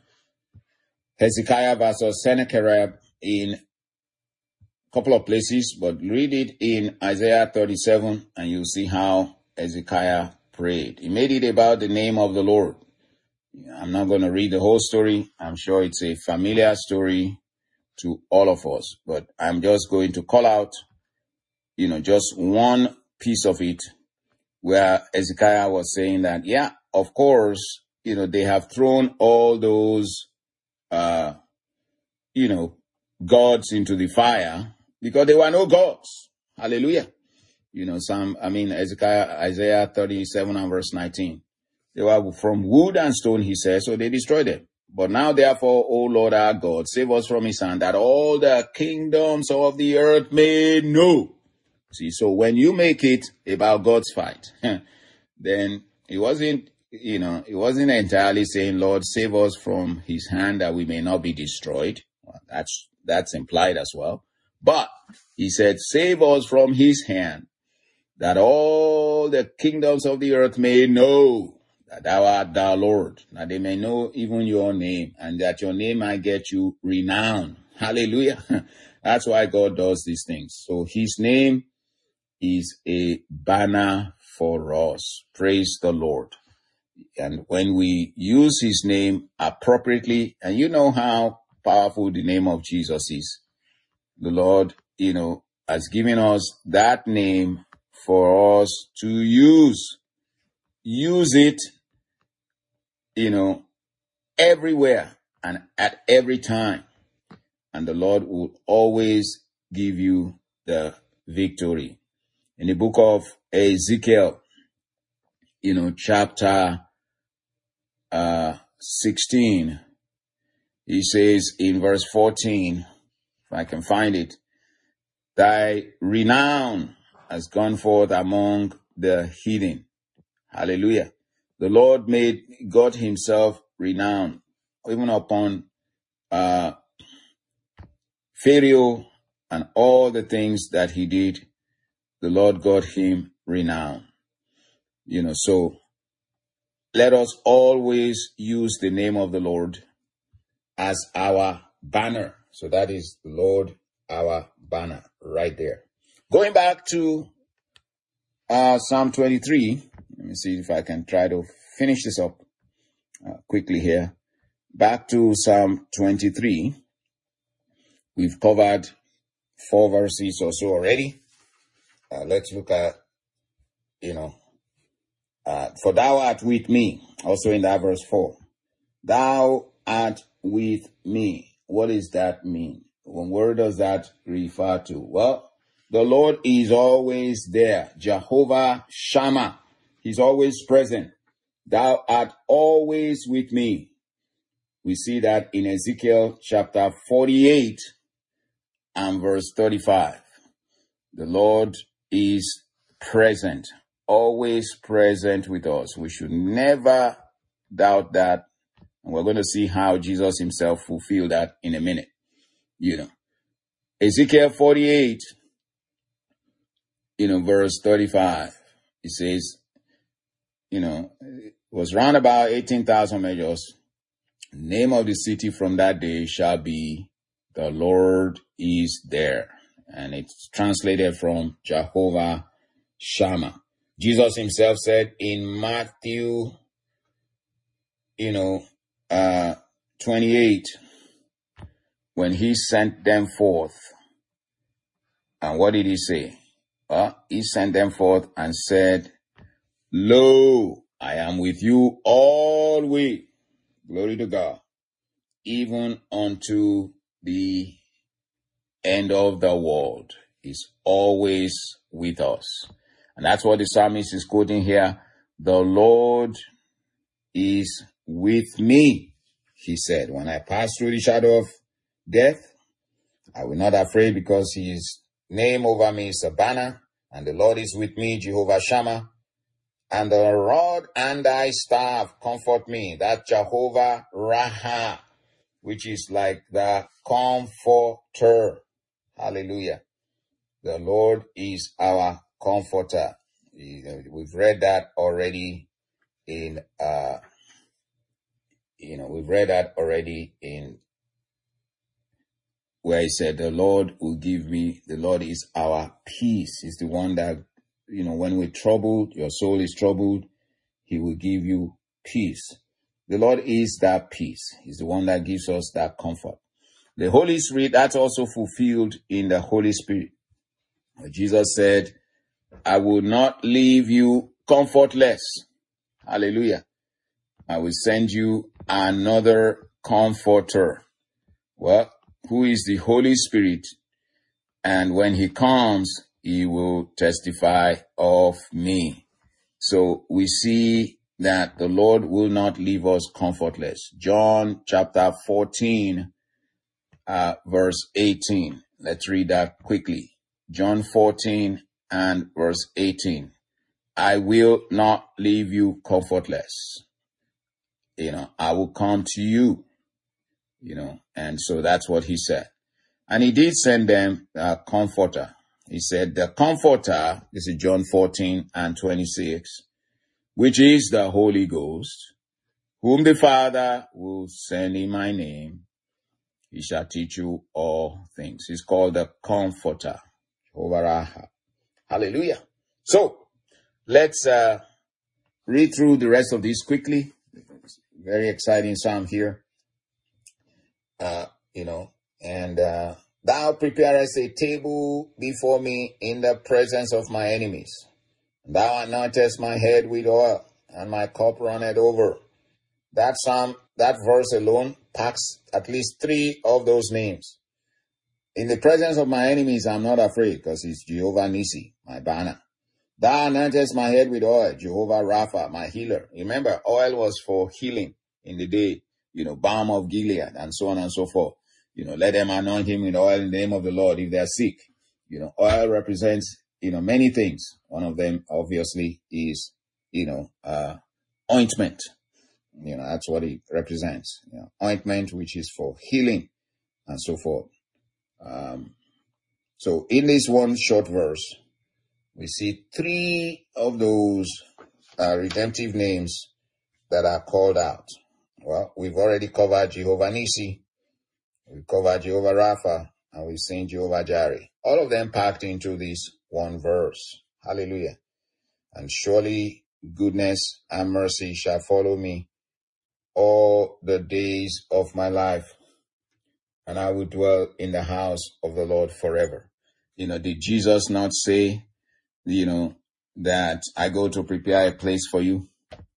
Hezekiah versus Sennacherib in a couple of places, but read it in Isaiah thirty-seven and you'll see how Hezekiah prayed. He made it about the name of the Lord. I'm not going to read the whole story. I'm sure it's a familiar story to all of us, but I'm just going to call out, you know, just one piece of it where Hezekiah was saying that, yeah, of course, you know, they have thrown all those, uh, you know, gods into the fire because there were no gods. Hallelujah. You know, some, I mean, Hezekiah, Isaiah thirty-seven and verse nineteen. They were from wood and stone, he says, so they destroyed them. But now, therefore, O Lord our God, save us from his hand, that all the kingdoms of the earth may know. See, so when you make it about God's fight, then it wasn't, you know, it wasn't entirely saying, Lord, save us from his hand that we may not be destroyed. Well, that's, that's implied as well. But he said, save us from his hand, that all the kingdoms of the earth may know that thou art thou Lord, that they may know even your name, and that your name might get you renown. Hallelujah. That's why God does these things. So his name is a banner for us. Praise the Lord. And when we use his name appropriately, and you know how powerful the name of Jesus is, the Lord, you know, has given us that name for us to use. Use it, you know, everywhere and at every time. And the Lord will always give you the victory. In the book of Ezekiel, you know, chapter uh, sixteen, he says in verse fourteen, if I can find it, thy renown has gone forth among the heathen. Hallelujah. The Lord made God himself renowned, even upon uh, Pharaoh and all the things that he did. The Lord got him renowned. You know, so let us always use the name of the Lord as our banner. So that is the Lord, our banner, right there. Going back to uh, Psalm twenty-three, let me see if I can try to finish this up uh, quickly here. Back to Psalm twenty-three. We've covered four verses or so already. Uh, let's look at, you know, uh, for thou art with me, also in that verse four. Thou art with me. What does that mean? Where does that refer to? Well, the Lord is always there. Jehovah Shammah. He's always present. Thou art always with me. We see that in Ezekiel chapter forty-eight and verse thirty-five. The Lord is present, always present with us. We should never doubt that. And we're going to see how Jesus himself fulfilled that in a minute. You know, Ezekiel forty-eight, you know, verse thirty-five, it says, you know, it was round about eighteen thousand measures. Name of the city from that day shall be the Lord is there. And it's translated from Jehovah Shammah. Jesus himself said in Matthew, you know, uh, twenty-eight, when he sent them forth. And what did he say? Well, he sent them forth and said, Lo, I am with you always. Glory to God. Even unto the end of the world. Is always with us. And that's what the psalmist is quoting here. The Lord is with me, he said. When I pass through the shadow of death, I will not afraid, because his name over me is a banner, and the Lord is with me, Jehovah Shammah. And the rod and thy staff comfort me. That Jehovah Raha, which is like the comforter. Hallelujah. The Lord is our comforter. We've read that already in, uh, you know, we've read that already in where he said, the Lord will give me, the Lord is our peace. He's the one that, you know, when we're troubled, your soul is troubled, he will give you peace. The Lord is that peace. He's the one that gives us that comfort. The Holy Spirit, that's also fulfilled in the Holy Spirit. Jesus said, I will not leave you comfortless. Hallelujah. I will send you another comforter. Well, who is the Holy Spirit? And when he comes, he will testify of me. So we see that the Lord will not leave us comfortless. John chapter fourteen, uh, verse eighteen. Let's read that quickly. John fourteen and verse eighteen. I will not leave you comfortless. You know, I will come to you. You know, and so that's what he said. And he did send them a comforter. He said, the comforter, this is John fourteen and twenty-six, which is the Holy Ghost, whom the Father will send in my name. He shall teach you all things. He's called the comforter. Hallelujah. So let's uh, read through the rest of this quickly. Very exciting psalm here. Uh, you know, and uh, thou preparest a table before me in the presence of my enemies. Thou anointest my head with oil, and my cup runneth over. That psalm, that verse alone packs at least three of those names. In the presence of my enemies, I'm not afraid, because he's Jehovah Nissi, my banner. Thou anointest my head with oil, Jehovah Rapha, my healer. Remember, oil was for healing in the day, you know, balm of Gilead, and so on and so forth. You know, let them anoint him with oil in the name of the Lord if they're sick. You know, oil represents, you know, many things. One of them, obviously, is, you know, uh, ointment. You know, that's what it represents. You know, ointment, which is for healing and so forth. Um, so in this one short verse, we see three of those uh, redemptive names that are called out. Well, we've already covered Jehovah Nissi, we've covered Jehovah Rapha, and we've seen Jehovah Jireh. All of them packed into this one verse. Hallelujah. And surely goodness and mercy shall follow me all the days of my life, and I will dwell in the house of the Lord forever. You know, did Jesus not say, you know, that I go to prepare a place for you,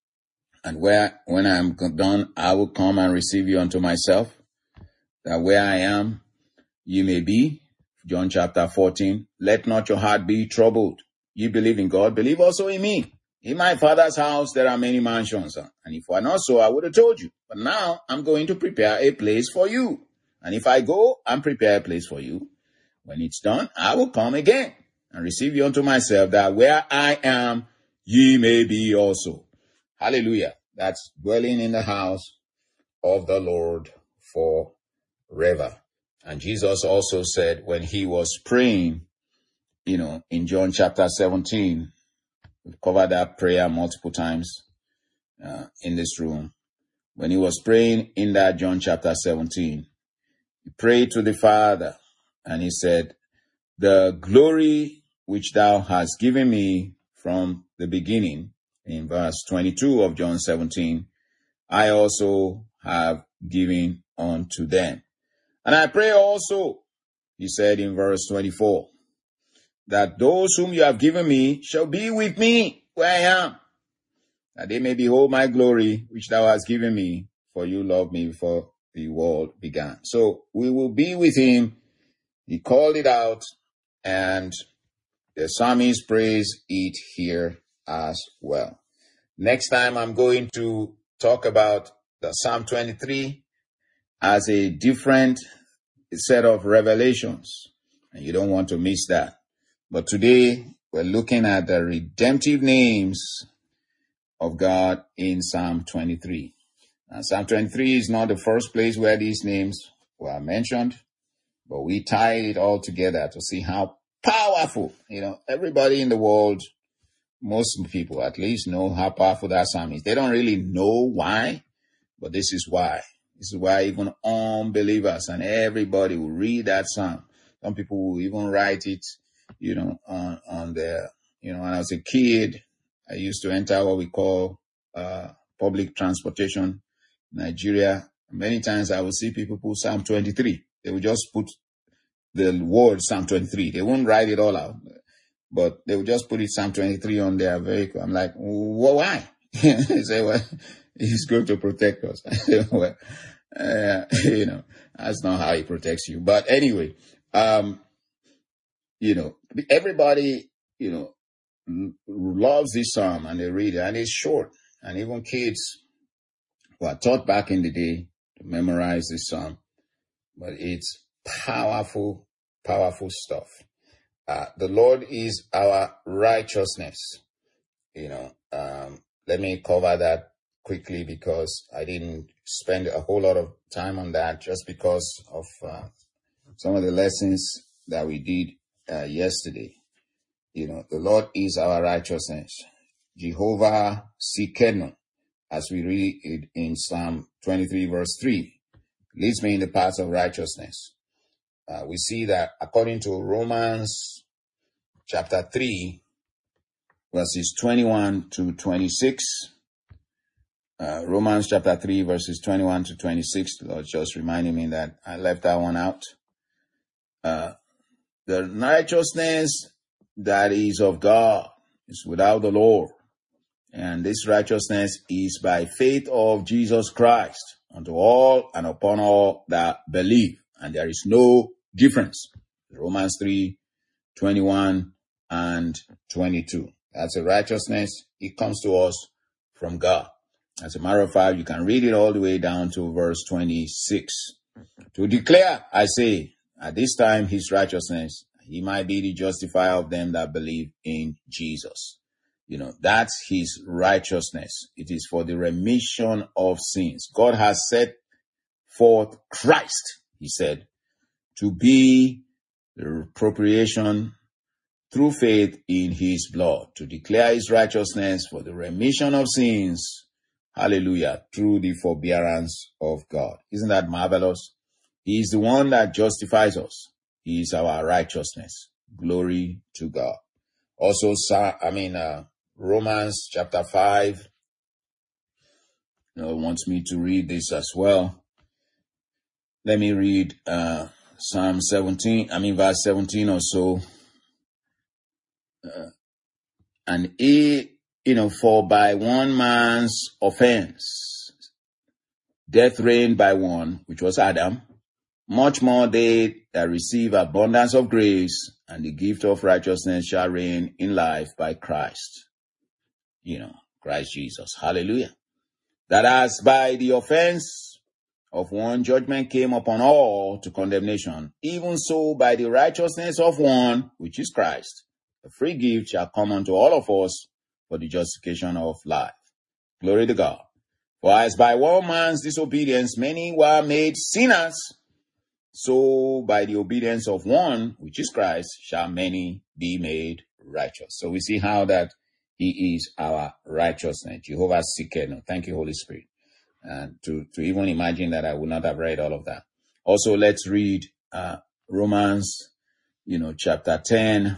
and where, when I am done, I will come and receive you unto myself, that where I am, you may be. John chapter fourteen, let not your heart be troubled. You believe in God, believe also in me. In my Father's house, there are many mansions. And if it were not so, I would have told you. But now I'm going to prepare a place for you. And if I go and prepare a place for you, when it's done, I will come again and receive you unto myself, that where I am, ye may be also. Hallelujah. That's dwelling in the house of the Lord forever. And Jesus also said when he was praying, you know, in John chapter seventeen, we've covered that prayer multiple times uh, in this room. When he was praying in that John chapter seventeen, he prayed to the Father and he said, the glory which thou hast given me from the beginning, in verse twenty-two of John seventeen, I also have given unto them. And I pray also, he said in verse twenty-four, that those whom you have given me shall be with me where I am, that they may behold my glory, which thou hast given me, for you loved me before the world began. So we will be with him. He called it out, and the psalmist prays it here as well. Next time I'm going to talk about the Psalm twenty-three as a different set of revelations, and you don't want to miss that. But today we're looking at the redemptive names of God in Psalm twenty-three. Now, Psalm twenty-three is not the first place where these names were mentioned, but we tied it all together to see how powerful, you know, everybody in the world, most people at least, know how powerful that psalm is. They don't really know why, but this is why. This is why even unbelievers and everybody will read that psalm. Some people will even write it, you know, on, on their, you know, when I was a kid, I used to enter what we call uh, public transportation in Nigeria. Many times I would see people put Psalm twenty-three. They would just put the word Psalm twenty-three. They won't write it all out, but they would just put it Psalm twenty-three on their vehicle. I'm like, well, why? They say, well, he's going to protect us. I say, well, uh, you know, that's not how he protects you. But anyway, um, you know, everybody, you know, loves this psalm and they read it, and it's short. And even kids were taught back in the day to memorize this psalm, but it's powerful, powerful stuff. Uh, the Lord is our righteousness. You know, um, let me cover that quickly because I didn't spend a whole lot of time on that just because of uh, some of the lessons that we did uh, yesterday. You know, the Lord is our righteousness. Jehovah Sikenu, as we read it in Psalm twenty-three verse three, leads me in the paths of righteousness. Uh, we see that according to Romans chapter three, verses twenty-one to twenty-six, uh, Romans chapter three, verses twenty-one to twenty-six, the Lord just reminded me that I left that one out. Uh, the righteousness that is of God is without the law. And this righteousness is by faith of Jesus Christ unto all and upon all that believe. And there is no difference. Romans three, twenty-one and twenty-two. That's a righteousness. It comes to us from God. As a matter of fact, you can read it all the way down to verse twenty-six. To declare, I say, at this time his righteousness, he might be the justifier of them that believe in Jesus. You know, that's his righteousness. It is for the remission of sins. God has set forth Christ, he said, to be the propitiation through faith in his blood, to declare his righteousness for the remission of sins. Hallelujah. Through the forbearance of God. Isn't that marvelous? He is the one that justifies us. He is our righteousness. Glory to God. Also, I mean, uh, Romans chapter five. You know, wants me to read this as well. Let me read uh, Psalm seventeen, I mean verse seventeen or so. Uh, and he, you know, for by one man's offense, death reigned by one, which was Adam. Much more they that receive abundance of grace and the gift of righteousness shall reign in life by Christ. You know, Christ Jesus. Hallelujah. That as by the offense of one judgment came upon all to condemnation, even so by the righteousness of one, which is Christ, the free gift shall come unto all of us for the justification of life. Glory to God. For as by one man's disobedience many were made sinners, so by the obedience of one, which is Christ, shall many be made righteous. So we see how that he is our righteousness. Jehovah Tsidkenu. Thank you, Holy Spirit. And to, to even imagine that, I would not have read all of that. Also, let's read uh, Romans, you know, chapter ten,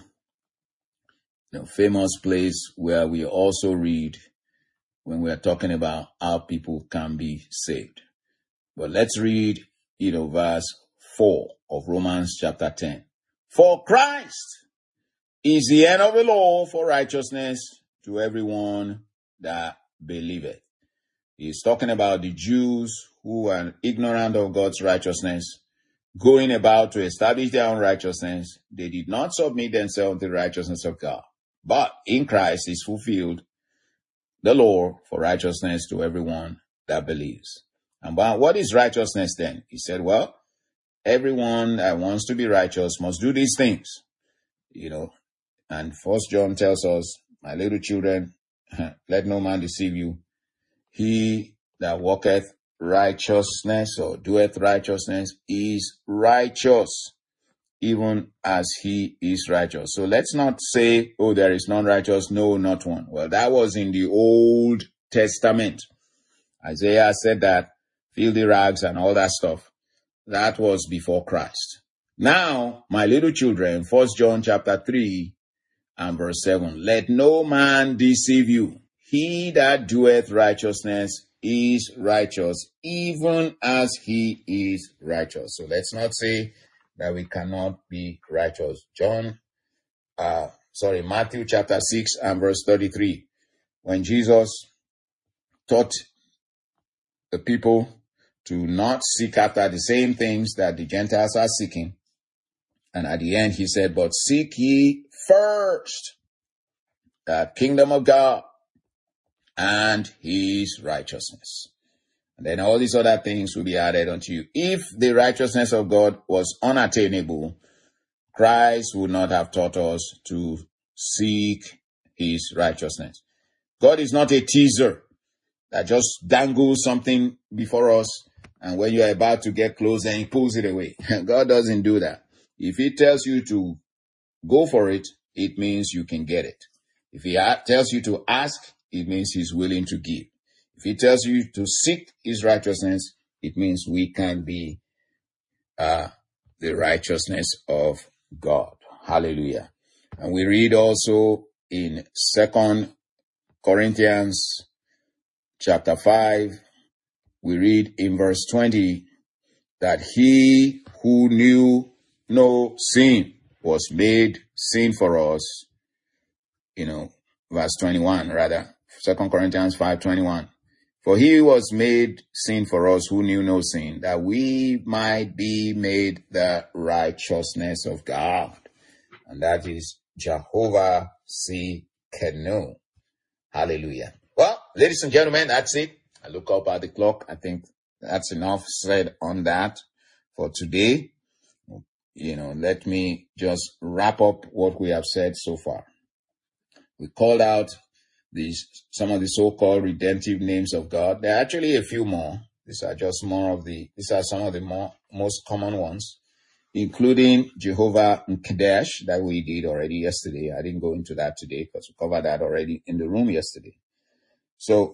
you know, famous place where we also read when we are talking about how people can be saved. But let's read, you know, verse four of Romans chapter ten. For Christ is the end of the law for righteousness to everyone that believeth. He's talking about the Jews who are ignorant of God's righteousness, going about to establish their own righteousness. They did not submit themselves to the righteousness of God. But in Christ is fulfilled the law for righteousness to everyone that believes. And what is righteousness then? He said, well, everyone that wants to be righteous must do these things. You know, and First John tells us, my little children, let no man deceive you. He that walketh righteousness or doeth righteousness is righteous, even as he is righteous. So let's not say, oh, there is none righteous. No, not one. Well, that was in the Old Testament. Isaiah said that, filthy rags and all that stuff. That was before Christ. Now, my little children, First John chapter three and verse seven, let no man deceive you. He that doeth righteousness is righteous, even as he is righteous. So let's not say that we cannot be righteous. John, uh, sorry, Matthew chapter six and verse thirty-three, when Jesus taught the people to not seek after the same things that the Gentiles are seeking. And at the end, he said, but seek ye first the kingdom of God and his righteousness. And then all these other things will be added unto you. If the righteousness of God was unattainable, Christ would not have taught us to seek his righteousness. God is not a teaser that just dangles something before us, and when you are about to get close, then he pulls it away. God doesn't do that. If he tells you to go for it, it means you can get it. If he tells you to ask, it means he's willing to give. If he tells you to seek his righteousness, it means we can be uh, the righteousness of God. Hallelujah. And we read also in Second Corinthians chapter five, we read in verse twenty that he who knew no sin was made sin for us. You know, verse twenty-one rather, Second Corinthians five twenty-one. For he was made sin for us who knew no sin, that we might be made the righteousness of God. And that is Jehovah Tsidkenu. Hallelujah. Well, ladies and gentlemen, that's it. I look up at the clock. I think that's enough said on that for today. You know, let me just wrap up what we have said so far. We called out these, some of the so-called redemptive names of God. There are actually a few more. These are just more of the, these are some of the more, most common ones, including Jehovah M'Kaddesh that we did already yesterday. I didn't go into that today because we covered that already in the room yesterday. So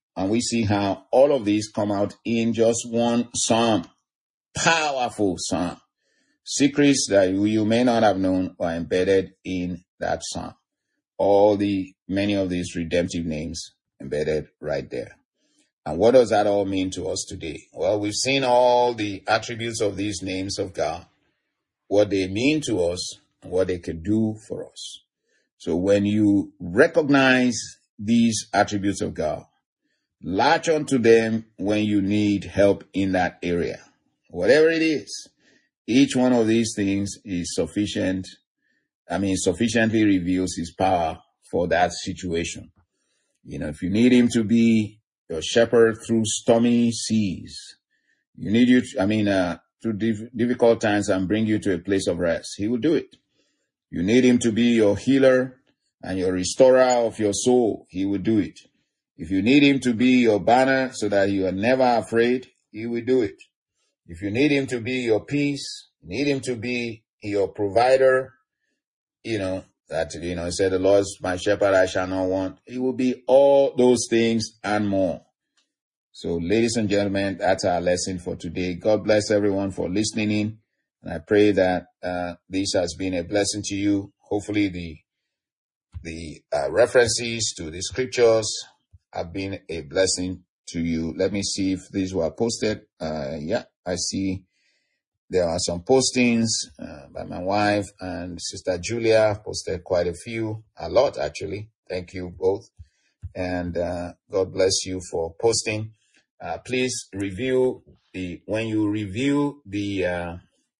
And we see how all of these come out in just one psalm. Powerful psalm. Secrets that you may not have known are embedded in that psalm. All the, many of these redemptive names embedded right there. And what does that all mean to us today? Well, we've seen all the attributes of these names of God, what they mean to us, and what they can do for us. So when you recognize these attributes of God, latch onto them when you need help in that area. Whatever it is, each one of these things is sufficient. I mean, sufficiently reveals his power for that situation. You know, if you need him to be your shepherd through stormy seas, you need you, to, I mean, uh, through diff- difficult times and bring you to a place of rest, he will do it. You need him to be your healer and your restorer of your soul, he will do it. If you need him to be your banner so that you are never afraid, he will do it. If you need him to be your peace, need him to be your provider, you know, that, you know, he said, the Lord is my shepherd, I shall not want. He will be all those things and more. So, ladies and gentlemen, that's our lesson for today. God bless everyone for listening in. And I pray that uh, this has been a blessing to you. Hopefully the the uh, references to the scriptures have been a blessing to you. Let me see if these were posted. Uh, yeah, I see there are some postings uh, by my wife and Sister Julia posted quite a few, a lot actually. Thank you both. And uh, God bless you for posting. Uh, please review the, when you review the, uh,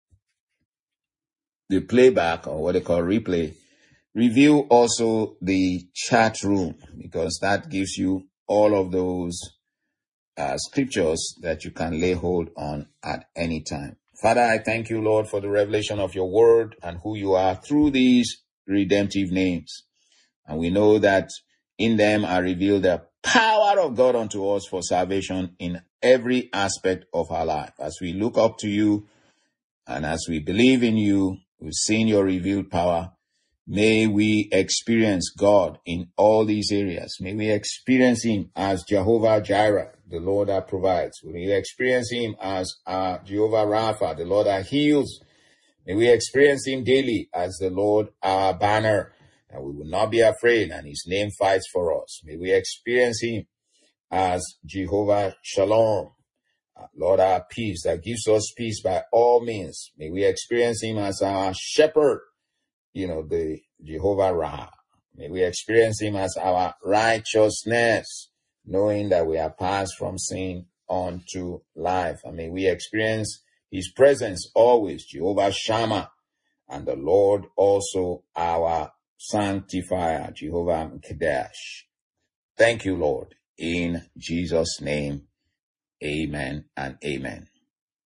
the playback or what they call replay, review also the chat room because that gives you all of those uh, scriptures that you can lay hold on at any time. Father, I thank you, Lord, for the revelation of your word and who you are through these redemptive names. And we know that in them are revealed the power of God unto us for salvation in every aspect of our life. As we look up to you and as we believe in you, we've seen your revealed power. May we experience God in all these areas. May we experience him as Jehovah Jireh, the Lord that provides. May we experience him as uh, Jehovah Rapha, the Lord that heals. May we experience him daily as the Lord our banner, and we will not be afraid, and his name fights for us. May we experience him as Jehovah Shalom, Lord our peace, that gives us peace by all means. May we experience him as our shepherd, you know, the Jehovah Ra. May we experience him as our righteousness, knowing that we are passed from sin unto life. And may we experience his presence always, Jehovah Shammah, and the Lord also our sanctifier, Jehovah Kadesh. Thank you, Lord. In Jesus' name, amen and amen.